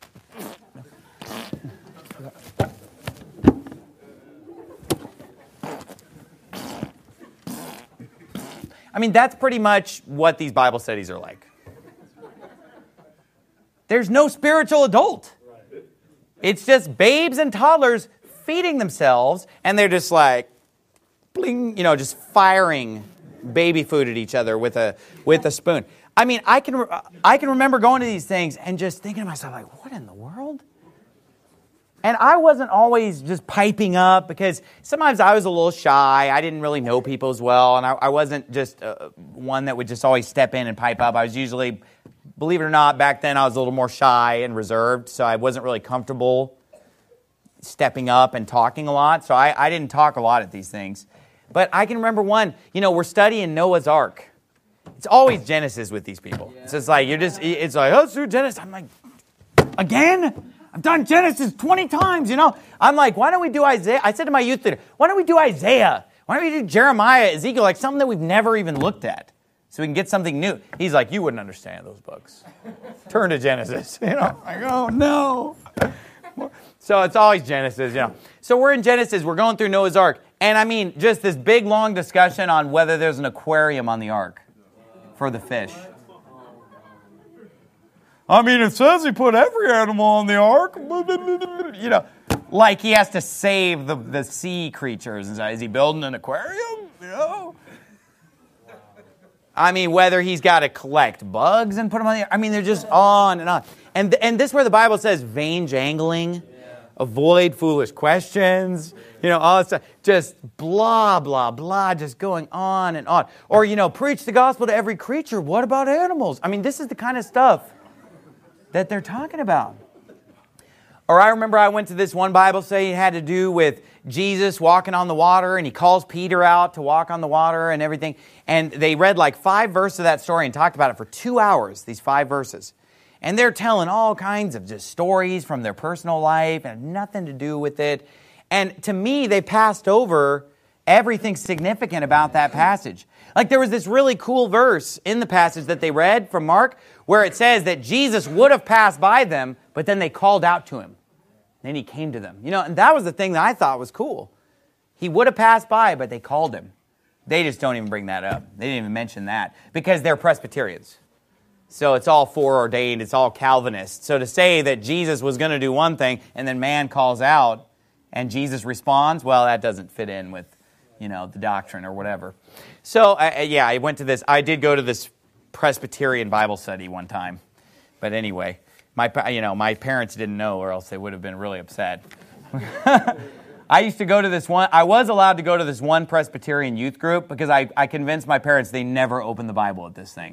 I mean, that's pretty much what these Bible studies are like. There's no spiritual adult. It's just babes and toddlers feeding themselves, and they're just like, bling, just firing baby food at each other with a spoon. I mean, I can remember going to these things and just thinking to myself, like, what in the world? And I wasn't always just piping up, because sometimes I was a little shy. I didn't really know people as well, and I wasn't just one that would just always step in and pipe up. I was usually, believe it or not, back then I was a little more shy and reserved, so I wasn't really comfortable stepping up and talking a lot. So I didn't talk a lot at these things. But I can remember one, we're studying Noah's Ark. It's always Genesis with these people. Yeah. It's just like, it's like, oh, through Genesis. I'm like, again? I've done Genesis 20 times, I'm like, why don't we do Isaiah? I said to my youth leader, why don't we do Isaiah? Why don't we do Jeremiah, Ezekiel, like something that we've never even looked at, so we can get something new? He's like, you wouldn't understand those books. Turn to Genesis. Like, oh, no. So it's always Genesis, So we're in Genesis. We're going through Noah's Ark. And I mean, just this big, long discussion on whether there's an aquarium on the ark for the fish. I mean, it says he put every animal on the ark. Like he has to save the sea creatures. Is he building an aquarium? I mean, whether he's got to collect bugs and put them on the ark. I mean, they're just on and on. And this is where the Bible says vain jangling, avoid foolish questions, all that stuff. Just blah, blah, blah, just going on and on. Or, preach the gospel to every creature. What about animals? I mean, this is the kind of stuff that they're talking about. Or I remember I went to this one Bible study. It had to do with Jesus walking on the water, and he calls Peter out to walk on the water and everything. And they read like 5 verses of that story and talked about it for 2 hours, these 5 verses. And they're telling all kinds of just stories from their personal life and nothing to do with it. And to me, they passed over everything significant about that passage. Like there was this really cool verse in the passage that they read from Mark where it says that Jesus would have passed by them, but then they called out to him. Then he came to them. And that was the thing that I thought was cool. He would have passed by, but they called him. They just don't even bring that up. They didn't even mention that because they're Presbyterians. So it's all foreordained. It's all Calvinist. So to say that Jesus was going to do one thing and then man calls out and Jesus responds, well, that doesn't fit in with, the doctrine or whatever. So, I went to this. I did go to this Presbyterian Bible study one time. But anyway, my parents didn't know or else they would have been really upset. I used to go to this one. I was allowed to go to this one Presbyterian youth group because I convinced my parents they never opened the Bible at this thing.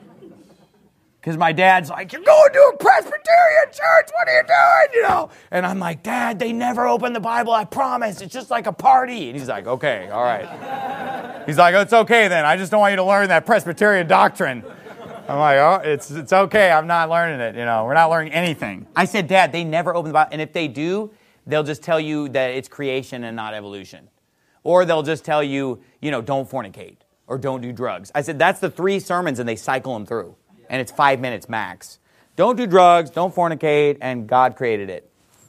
Because my dad's like, you're going to a Presbyterian church, what are you doing? And I'm like, Dad, they never open the Bible, I promise. It's just like a party. And he's like, okay, all right. He's like, it's okay then. I just don't want you to learn that Presbyterian doctrine. I'm like, oh, it's okay. I'm not learning it. We're not learning anything. I said, Dad, they never open the Bible. And if they do, they'll just tell you that it's creation and not evolution. Or they'll just tell you, don't fornicate or don't do drugs. I said, that's the 3 sermons and they cycle them through. And it's 5 minutes max. Don't do drugs, don't fornicate, and God created it.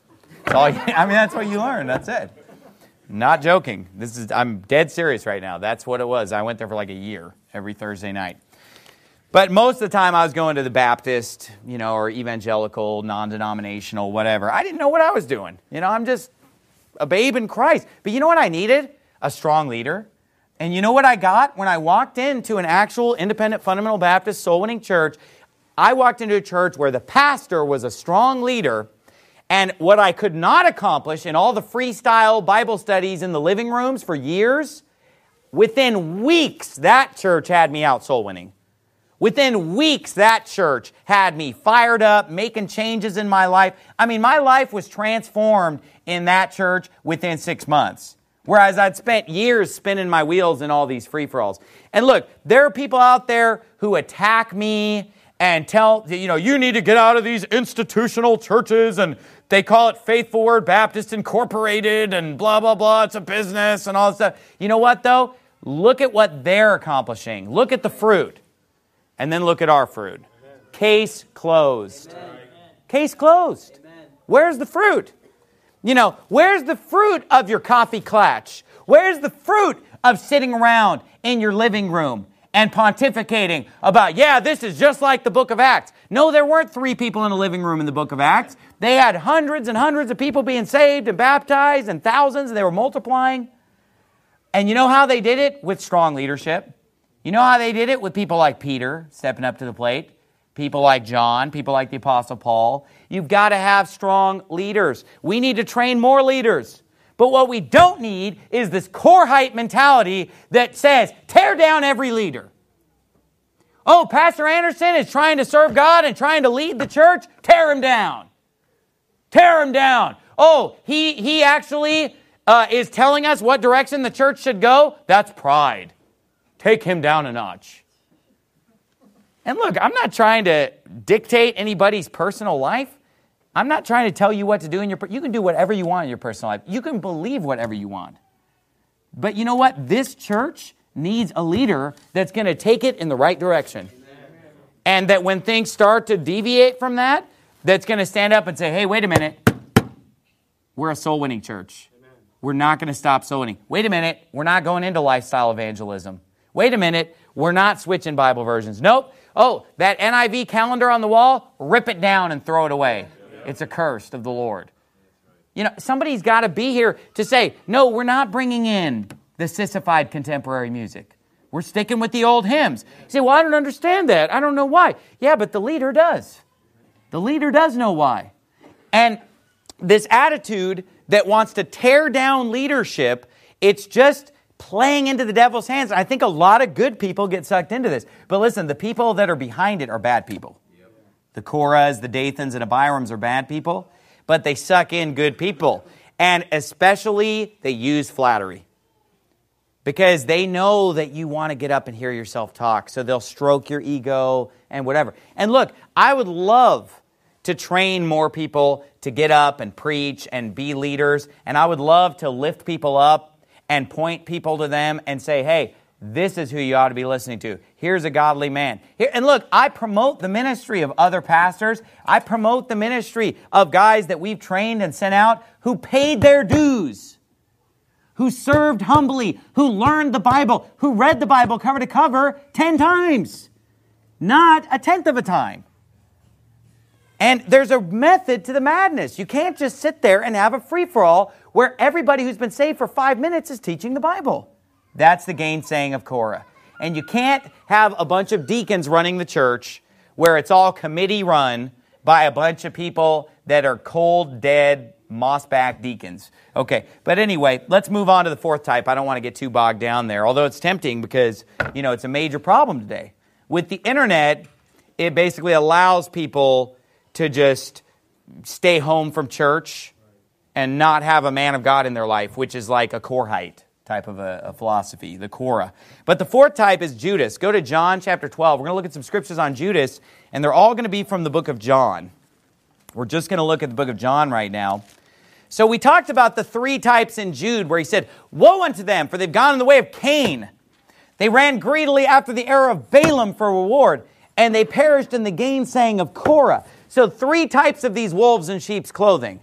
That's what you learn. That's it. Not joking. I'm dead serious right now. That's what it was. I went there for like a year, every Thursday night. But most of the time I was going to the Baptist, or evangelical, non-denominational, whatever. I didn't know what I was doing. I'm just a babe in Christ. But you know what I needed? A strong leader. And you know what I got? When I walked into an actual independent fundamental Baptist soul-winning church, I walked into a church where the pastor was a strong leader, and what I could not accomplish in all the freestyle Bible studies in the living rooms for years, within weeks, that church had me out soul-winning. Within weeks, that church had me fired up, making changes in my life. My life was transformed in that church within 6 months. Whereas I'd spent years spinning my wheels in all these free-for-alls. And look, there are people out there who attack me and tell, you need to get out of these institutional churches, and they call it Faithful Word Baptist Incorporated and blah, blah, blah. It's a business and all that stuff. You know what, though? Look at what they're accomplishing. Look at the fruit. And then look at our fruit. Amen. Case closed. Amen. Case closed. Amen. Where's the fruit? Where's the fruit of your coffee clutch? Where's the fruit of sitting around in your living room and pontificating about, this is just like the book of Acts? No, there weren't 3 people in a living room in the book of Acts. They had hundreds and hundreds of people being saved and baptized and thousands, and they were multiplying. And you know how they did it? With strong leadership. You know how they did it? With people like Peter stepping up to the plate. People like John, people like the Apostle Paul. You've got to have strong leaders. We need to train more leaders. But what we don't need is this core height mentality that says, tear down every leader. Oh, Pastor Anderson is trying to serve God and trying to lead the church? Tear him down. Tear him down. Oh, he actually is telling us what direction the church should go? That's pride. Take him down a notch. And look, I'm not trying to dictate anybody's personal life. I'm not trying to tell you what to do in your... You can do whatever you want in your personal life. You can believe whatever you want. But you know what? This church needs a leader that's going to take it in the right direction. And that when things start to deviate from that, that's going to stand up and say, hey, wait a minute. We're a soul-winning church. We're not going to stop soul winning. Wait a minute. We're not going into lifestyle evangelism. Wait a minute. We're not switching Bible versions. Nope. Oh, that NIV calendar on the wall, rip it down and throw it away. It's accursed of the Lord. Somebody's got to be here to say, no, we're not bringing in the sissified contemporary music. We're sticking with the old hymns. You say, well, I don't understand that. I don't know why. Yeah, but the leader does. The leader does know why. And this attitude that wants to tear down leadership, it's just playing into the devil's hands. I think a lot of good people get sucked into this. But listen, the people that are behind it are bad people. The Korahs, the Dathans, and Abirams are bad people. but they suck in good people. And especially, they use flattery. Because they know that you want to get up and hear yourself talk. So they'll stroke your ego and whatever. And look, I would love to train more people to get up and preach and be leaders. And I would love to lift people up and point people to them and say, hey, this is who you ought to be listening to. Here's a godly man. And look, I promote the ministry of other pastors. I promote the ministry of guys that we've trained and sent out who paid their dues, who served humbly, who learned the Bible, who read the Bible cover to cover 10 times, not a tenth of a time. And there's a method to the madness. You can't just sit there and have a free-for-all where everybody who's been saved for 5 minutes is teaching the Bible. That's the gainsaying of Korah. And you can't have a bunch of deacons running the church where it's all committee run by a bunch of people that are cold, dead, moss-back deacons. Okay, but anyway, let's move on to the fourth type. I don't want to get too bogged down there, although it's tempting because, it's a major problem today. With the internet, it basically allows people to just stay home from church and not have a man of God in their life, which is like a Korahite type of a philosophy, the Korah. But the fourth type is Judas. Go to John chapter 12. We're going to look at some scriptures on Judas, and they're all going to be from the book of John. We're just going to look at the book of John right now. So we talked about the three types in Jude where he said, woe unto them, for they've gone in the way of Cain. They ran greedily after the error of Balaam for reward, and they perished in the gainsaying of Korah. So three types of these wolves in sheep's clothing.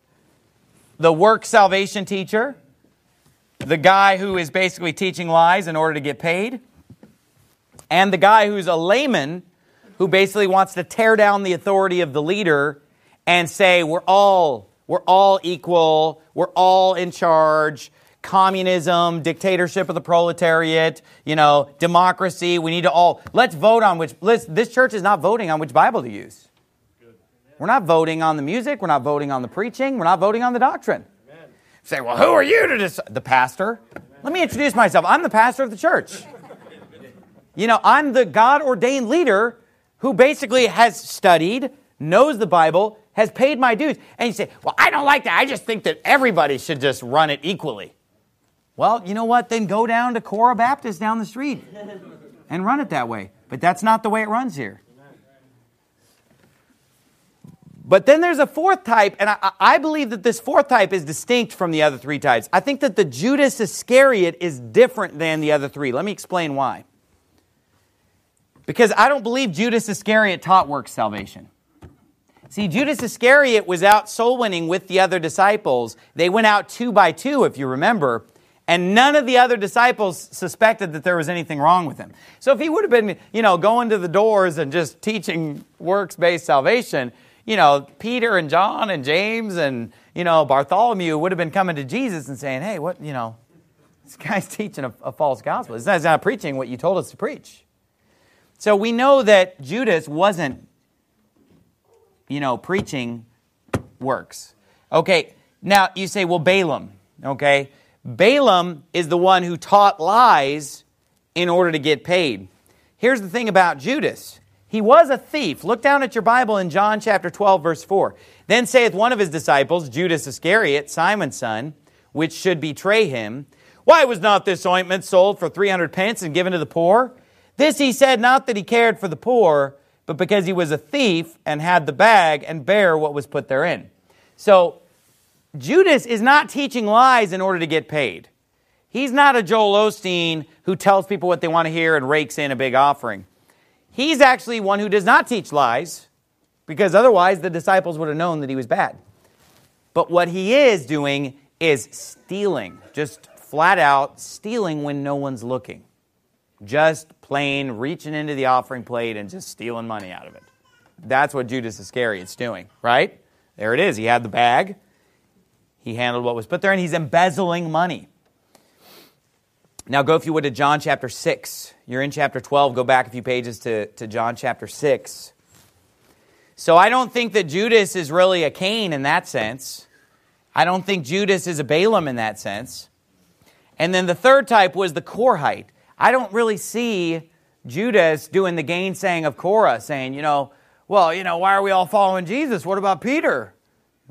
The work salvation teacher, the guy who is basically teaching lies in order to get paid, and the guy who's a layman who basically wants to tear down the authority of the leader and say, we're all equal, we're all in charge, communism, dictatorship of the proletariat, democracy, we need to all, let's vote on this church is not voting on which Bible to use. We're not voting on the music, we're not voting on the preaching, we're not voting on the doctrine. Amen. Say, well, who are you to decide? The pastor. Amen. Let me introduce myself. I'm the pastor of the church. I'm the God-ordained leader who basically has studied, knows the Bible, has paid my dues. And you say, well, I don't like that. I just think that everybody should just run it equally. Well, you know what? Then go down to Korah Baptist down the street and run it that way. But that's not the way it runs here. But then there's a fourth type, and I believe that this fourth type is distinct from the other three types. I think that the Judas Iscariot is different than the other three. Let me explain why. Because I don't believe Judas Iscariot taught works salvation. See, Judas Iscariot was out soul winning with the other disciples. They went out 2 by 2, if you remember, and none of the other disciples suspected that there was anything wrong with him. So if he would have been, going to the doors and just teaching works-based salvation, Peter and John and James and, Bartholomew would have been coming to Jesus and saying, hey, what, this guy's teaching a false gospel. This guy's not preaching what you told us to preach. So we know that Judas wasn't, preaching works. Okay, now you say, well, Balaam, okay? Balaam is the one who taught lies in order to get paid. Here's the thing about Judas. He was a thief. Look down at your Bible in John chapter 12, verse 4. Then saith one of his disciples, Judas Iscariot, Simon's son, which should betray him, why was not this ointment sold for 300 pence and given to the poor? This he said not that he cared for the poor, but because he was a thief and had the bag and bare what was put therein. So Judas is not teaching lies in order to get paid. He's not a Joel Osteen who tells people what they want to hear and rakes in a big offering. He's actually one who does not teach lies, because otherwise the disciples would have known that he was bad. But what he is doing is stealing, just flat out stealing when no one's looking. Just plain reaching into the offering plate and just stealing money out of it. That's what Judas Iscariot's doing, right? There it is. He had the bag. He handled what was put there, and he's embezzling money. Now go, if you would, to John chapter 6. You're in chapter 12. Go back a few pages to John chapter 6. So I don't think that Judas is really a Cain in that sense. I don't think Judas is a Balaam in that sense. And then the third type was the Korahite. I don't really see Judas doing the gainsaying of Korah, saying, why are we all following Jesus? What about Peter?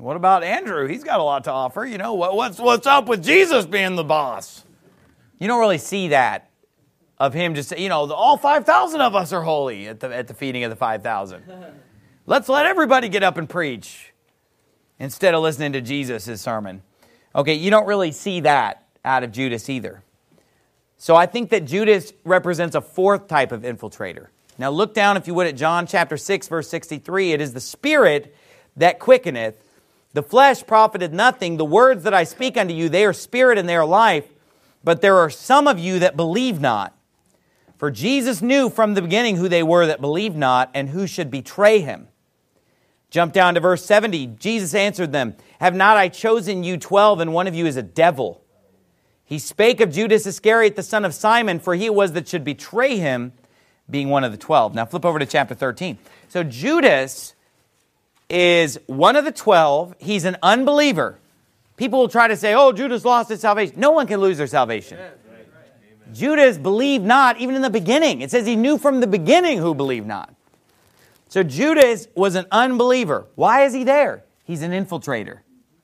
What about Andrew? He's got a lot to offer. You know, what's up with Jesus being the boss? You don't really see that of him just, all 5,000 of us are holy at the feeding of the 5,000. Let's let everybody get up and preach instead of listening to Jesus' sermon. Okay, you don't really see that out of Judas either. So I think that Judas represents a fourth type of infiltrator. Now look down, if you would, at John chapter 6, verse 63. It is the Spirit that quickeneth. The flesh profiteth nothing. The words that I speak unto you, they are spirit and they are life. But there are some of you that believe not. For Jesus knew from the beginning who they were that believed not and who should betray him. Jump down to verse 70. Jesus answered them, have not I chosen you 12, and one of you is a devil? He spake of Judas Iscariot, the son of Simon, for he it was that should betray him, being one of the 12. Now flip over to chapter 13. So Judas is one of the 12. He's an unbeliever. People will try to say, oh, Judas lost his salvation. No one can lose their salvation. Judas believed not even in the beginning. It says he knew from the beginning who believed not. So Judas was an unbeliever. Why is he there? He's an infiltrator.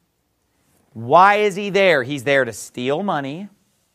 Why is he there? He's there to steal money,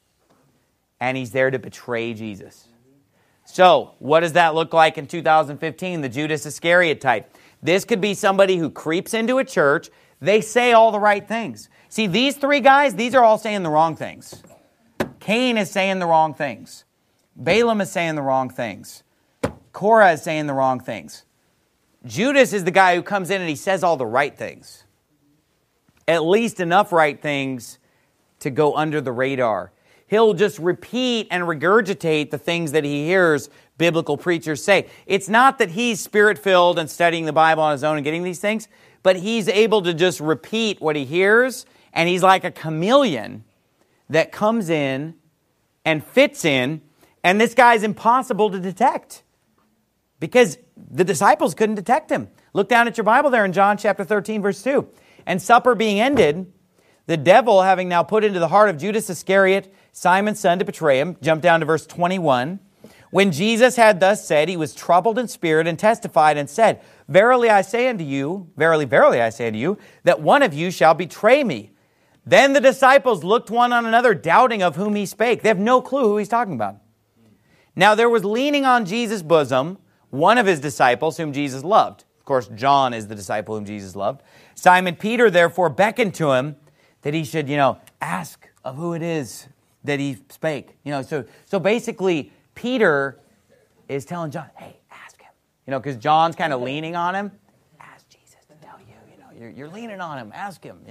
and he's there to betray Jesus. So what does that look like in 2015? The Judas Iscariot type. This could be somebody who creeps into a church. They say all the right things. See, these three guys, these are all saying the wrong things. Cain is saying the wrong things. Balaam is saying the wrong things. Korah is saying the wrong things. Judas is the guy who comes in and he says all the right things. At least enough right things to go under the radar. He'll just repeat and regurgitate the things that he hears biblical preachers say. It's not that he's spirit-filled and studying the Bible on his own and getting these things, but he's able to just repeat what he hears, and he's like a chameleon that comes in and fits in, and this guy's impossible to detect because the disciples couldn't detect him. Look down at your Bible there in John chapter 13, verse 2. And supper being ended, the devil having now put into the heart of Judas Iscariot, Simon's son, to betray him. Jump down to verse 21. When Jesus had thus said, he was troubled in spirit and testified and said, verily I say unto you, verily, verily I say unto you, that one of you shall betray me. Then the disciples looked one on another, doubting of whom he spake. They have no clue who he's talking about. Now there was leaning on Jesus' bosom one of his disciples whom Jesus loved. Of course, John is the disciple whom Jesus loved. Simon Peter therefore beckoned to him that he should, ask of who it is that he spake. So basically, Peter is telling John, hey, ask him. Because John's kind of leaning on him. Ask Jesus to tell you, you're leaning on him. Ask him,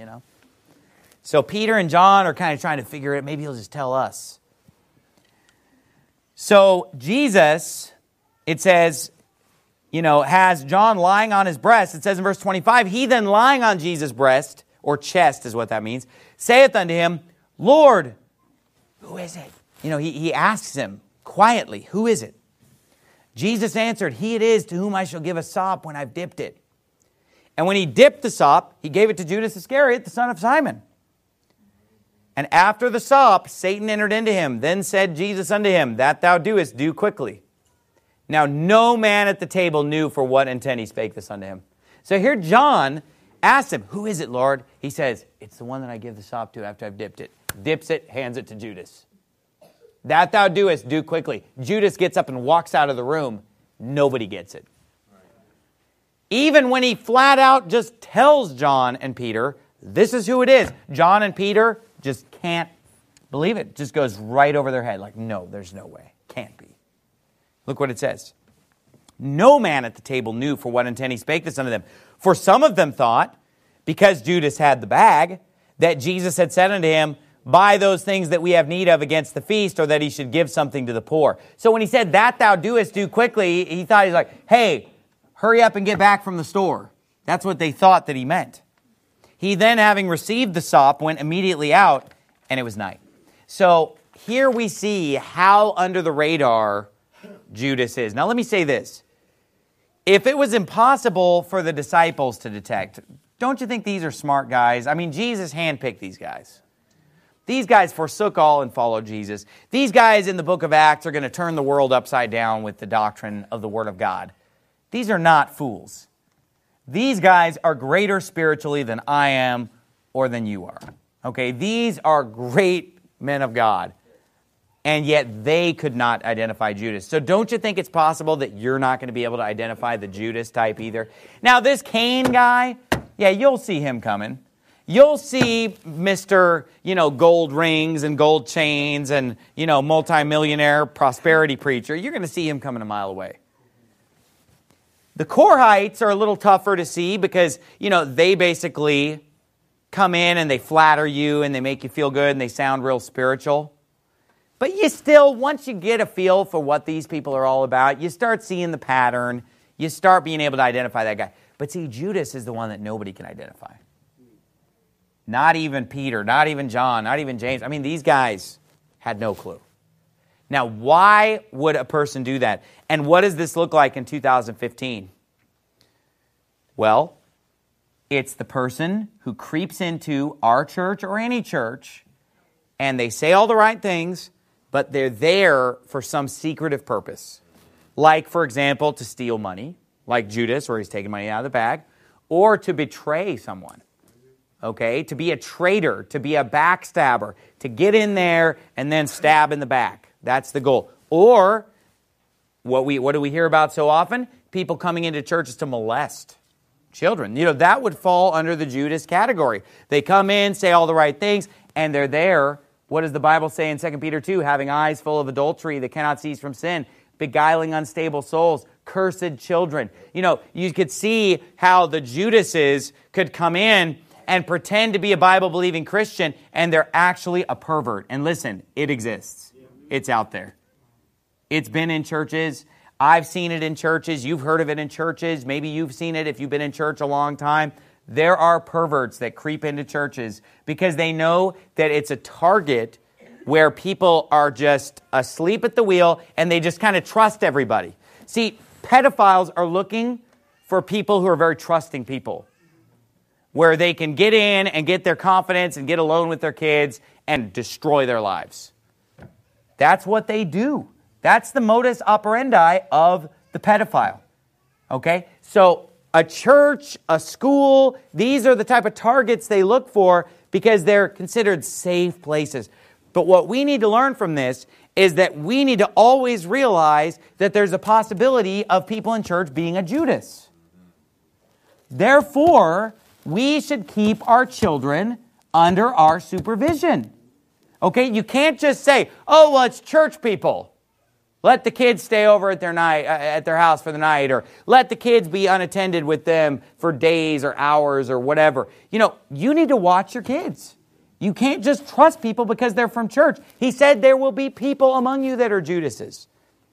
So Peter and John are kind of trying to figure it. Maybe he'll just tell us. So Jesus, it says, has John lying on his breast. It says in verse 25, he then lying on Jesus' breast, or chest is what that means, saith unto him, Lord, who is it? He asks him quietly, who is it? Jesus answered, he it is to whom I shall give a sop when I've dipped it. And when he dipped the sop, he gave it to Judas Iscariot, the son of Simon. And after the sop, Satan entered into him. Then said Jesus unto him, that thou doest, do quickly. Now no man at the table knew for what intent he spake this unto him. So here John asks him, who is it, Lord? He says, it's the one that I give the sop to after I've dipped it. Dips it, hands it to Judas. That thou doest, do quickly. Judas gets up and walks out of the room. Nobody gets it. Even when he flat out just tells John and Peter, this is who it is. John and Peter just can't believe it. Just goes right over their head. Like, no, there's no way. Can't be. Look what it says. No man at the table knew for what intent he spake this unto them. For some of them thought, because Judas had the bag, that Jesus had said unto him, buy those things that we have need of against the feast, or that he should give something to the poor. So when he said, that thou doest, do quickly, he thought, he's like, hey, hurry up and get back from the store. That's what they thought that he meant. He then, having received the sop, went immediately out, and it was night. So here we see how under the radar Judas is. Now let me say this. If it was impossible for the disciples to detect, don't you think these are smart guys? I mean, Jesus handpicked these guys. These guys forsook all and followed Jesus. These guys in the book of Acts are going to turn the world upside down with the doctrine of the Word of God. These are not fools. These guys are greater spiritually than I am or than you are. Okay, these are great men of God. And yet they could not identify Judas. So don't you think it's possible that you're not going to be able to identify the Judas type either? Now this Cain guy, yeah, you'll see him coming. You'll see Mr., gold rings and gold chains and, multimillionaire prosperity preacher. You're going to see him coming a mile away. The Korahites are a little tougher to see because, they basically come in and they flatter you and they make you feel good and they sound real spiritual. But you still, once you get a feel for what these people are all about, you start seeing the pattern. You start being able to identify that guy. But see, Judas is the one that nobody can identify. Not even Peter, not even John, not even James. I mean, these guys had no clue. Now, why would a person do that? And what does this look like in 2015? Well, it's the person who creeps into our church or any church, and they say all the right things, but they're there for some secretive purpose. Like, for example, to steal money, like Judas, where he's taking money out of the bag, or to betray someone. Okay, to be a traitor, to be a backstabber, to get in there and then stab in the back. That's the goal. Or, what do we hear about so often? People coming into churches to molest children. That would fall under the Judas category. They come in, say all the right things, and they're there. What does the Bible say in 2 Peter 2? Having eyes full of adultery that cannot cease from sin, beguiling unstable souls, cursed children. You could see how the Judases could come in and pretend to be a Bible-believing Christian, and they're actually a pervert. And listen, it exists. It's out there. It's been in churches. I've seen it in churches. You've heard of it in churches. Maybe you've seen it if you've been in church a long time. There are perverts that creep into churches because they know that it's a target where people are just asleep at the wheel and they just kind of trust everybody. See, pedophiles are looking for people who are very trusting people, where they can get in and get their confidence and get alone with their kids and destroy their lives. That's what they do. That's the modus operandi of the pedophile. Okay? So a church, a school, these are the type of targets they look for because they're considered safe places. But what we need to learn from this is that we need to always realize that there's a possibility of people in church being a Judas. Therefore, we should keep our children under our supervision. Okay, you can't just say, oh, well, it's church people. Let the kids stay over at their house for the night, or let the kids be unattended with them for days or hours or whatever. You need to watch your kids. You can't just trust people because they're from church. He said there will be people among you that are Judases.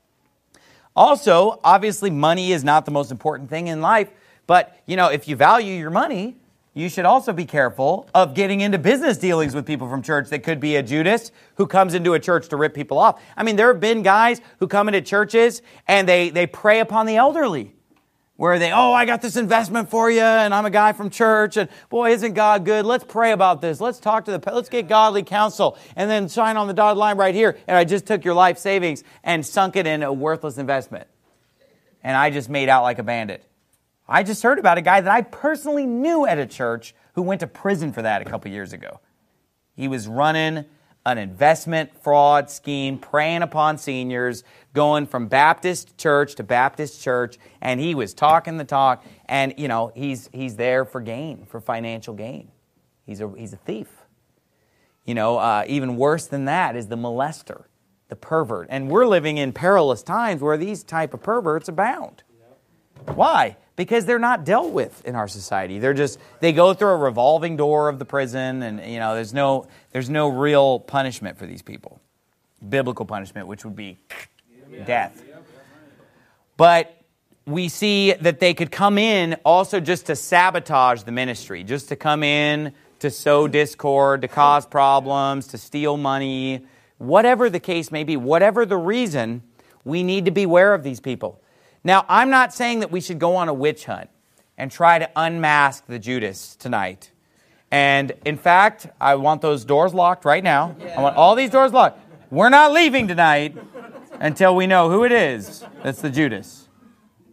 Also, obviously, money is not the most important thing in life, but, if you value your money, you should also be careful of getting into business dealings with people from church that could be a Judas who comes into a church to rip people off. I mean, there have been guys who come into churches and they prey upon the elderly. Where I got this investment for you and I'm a guy from church and boy, isn't God good? Let's pray about this. Let's let's get godly counsel and then sign on the dotted line right here. And I just took your life savings and sunk it in a worthless investment. And I just made out like a bandit. I just heard about a guy that I personally knew at a church who went to prison for that a couple years ago. He was running an investment fraud scheme, preying upon seniors, going from Baptist church to Baptist church, and he was talking the talk, and he's there for gain, for financial gain. He's a thief. Even worse than that is the molester, the pervert. And we're living in perilous times where these type of perverts abound. Why? Because they're not dealt with in our society. They go through a revolving door of the prison, and there's no real punishment for these people. Biblical punishment, which would be death. But we see that they could come in also just to sabotage the ministry, just to come in to sow discord, to cause problems, to steal money, whatever the case may be, whatever the reason, we need to beware of these people. Now, I'm not saying that we should go on a witch hunt and try to unmask the Judas tonight. And in fact, I want those doors locked right now. I want all these doors locked. We're not leaving tonight until we know who it is that's the Judas.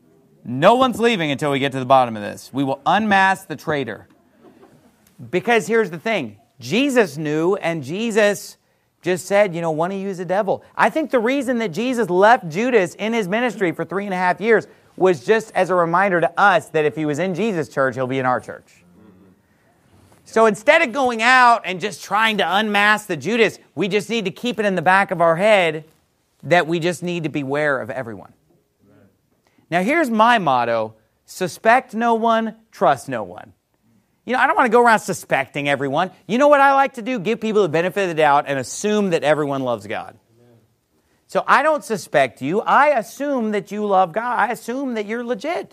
No one's leaving until we get to the bottom of this. We will unmask the traitor. Because here's the thing. Jesus knew, and Jesus just said, one of you is a devil. I think the reason that Jesus left Judas in his ministry for 3.5 years was just as a reminder to us that if he was in Jesus' church, he'll be in our church. So instead of going out and just trying to unmask the Judas, we just need to keep it in the back of our head that we just need to beware of everyone. Now here's my motto: suspect no one, trust no one. I don't want to go around suspecting everyone. You know what I like to do? Give people the benefit of the doubt and assume that everyone loves God. So I don't suspect you. I assume that you love God. I assume that you're legit.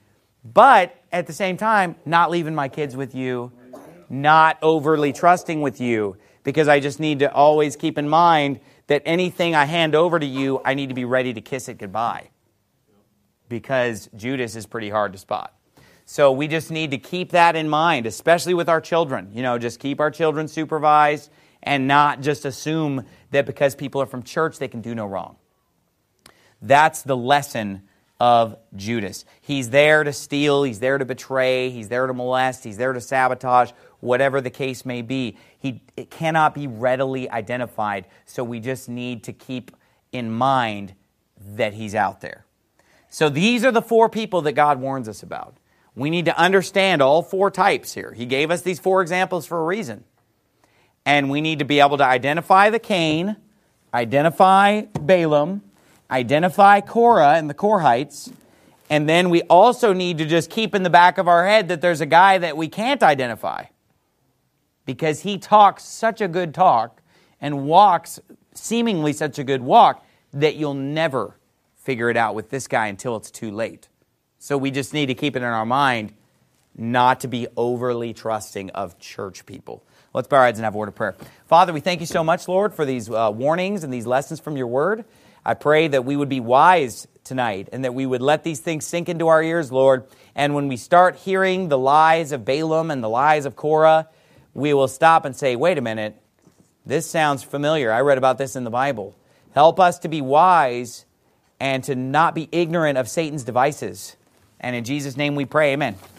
But at the same time, not leaving my kids with you, not overly trusting with you, because I just need to always keep in mind that anything I hand over to you, I need to be ready to kiss it goodbye. Because Judas is pretty hard to spot. So we just need to keep that in mind, especially with our children. Just keep our children supervised and not just assume that because people are from church, they can do no wrong. That's the lesson of Judas. He's there to steal, he's there to betray, he's there to molest, he's there to sabotage, whatever the case may be. It cannot be readily identified, so we just need to keep in mind that he's out there. So these are the 4 people that God warns us about. We need to understand all 4 types here. He gave us these 4 examples for a reason. And we need to be able to identify the Cain, identify Balaam, identify Korah and the Korhites, and then we also need to just keep in the back of our head that there's a guy that we can't identify because he talks such a good talk and walks seemingly such a good walk that you'll never figure it out with this guy until it's too late. So we just need to keep it in our mind not to be overly trusting of church people. Let's bow our heads and have a word of prayer. Father, we thank you so much, Lord, for these warnings and these lessons from your word. I pray that we would be wise tonight and that we would let these things sink into our ears, Lord. And when we start hearing the lies of Balaam and the lies of Korah, we will stop and say, wait a minute, this sounds familiar. I read about this in the Bible. Help us to be wise and to not be ignorant of Satan's devices. And in Jesus' name we pray, amen.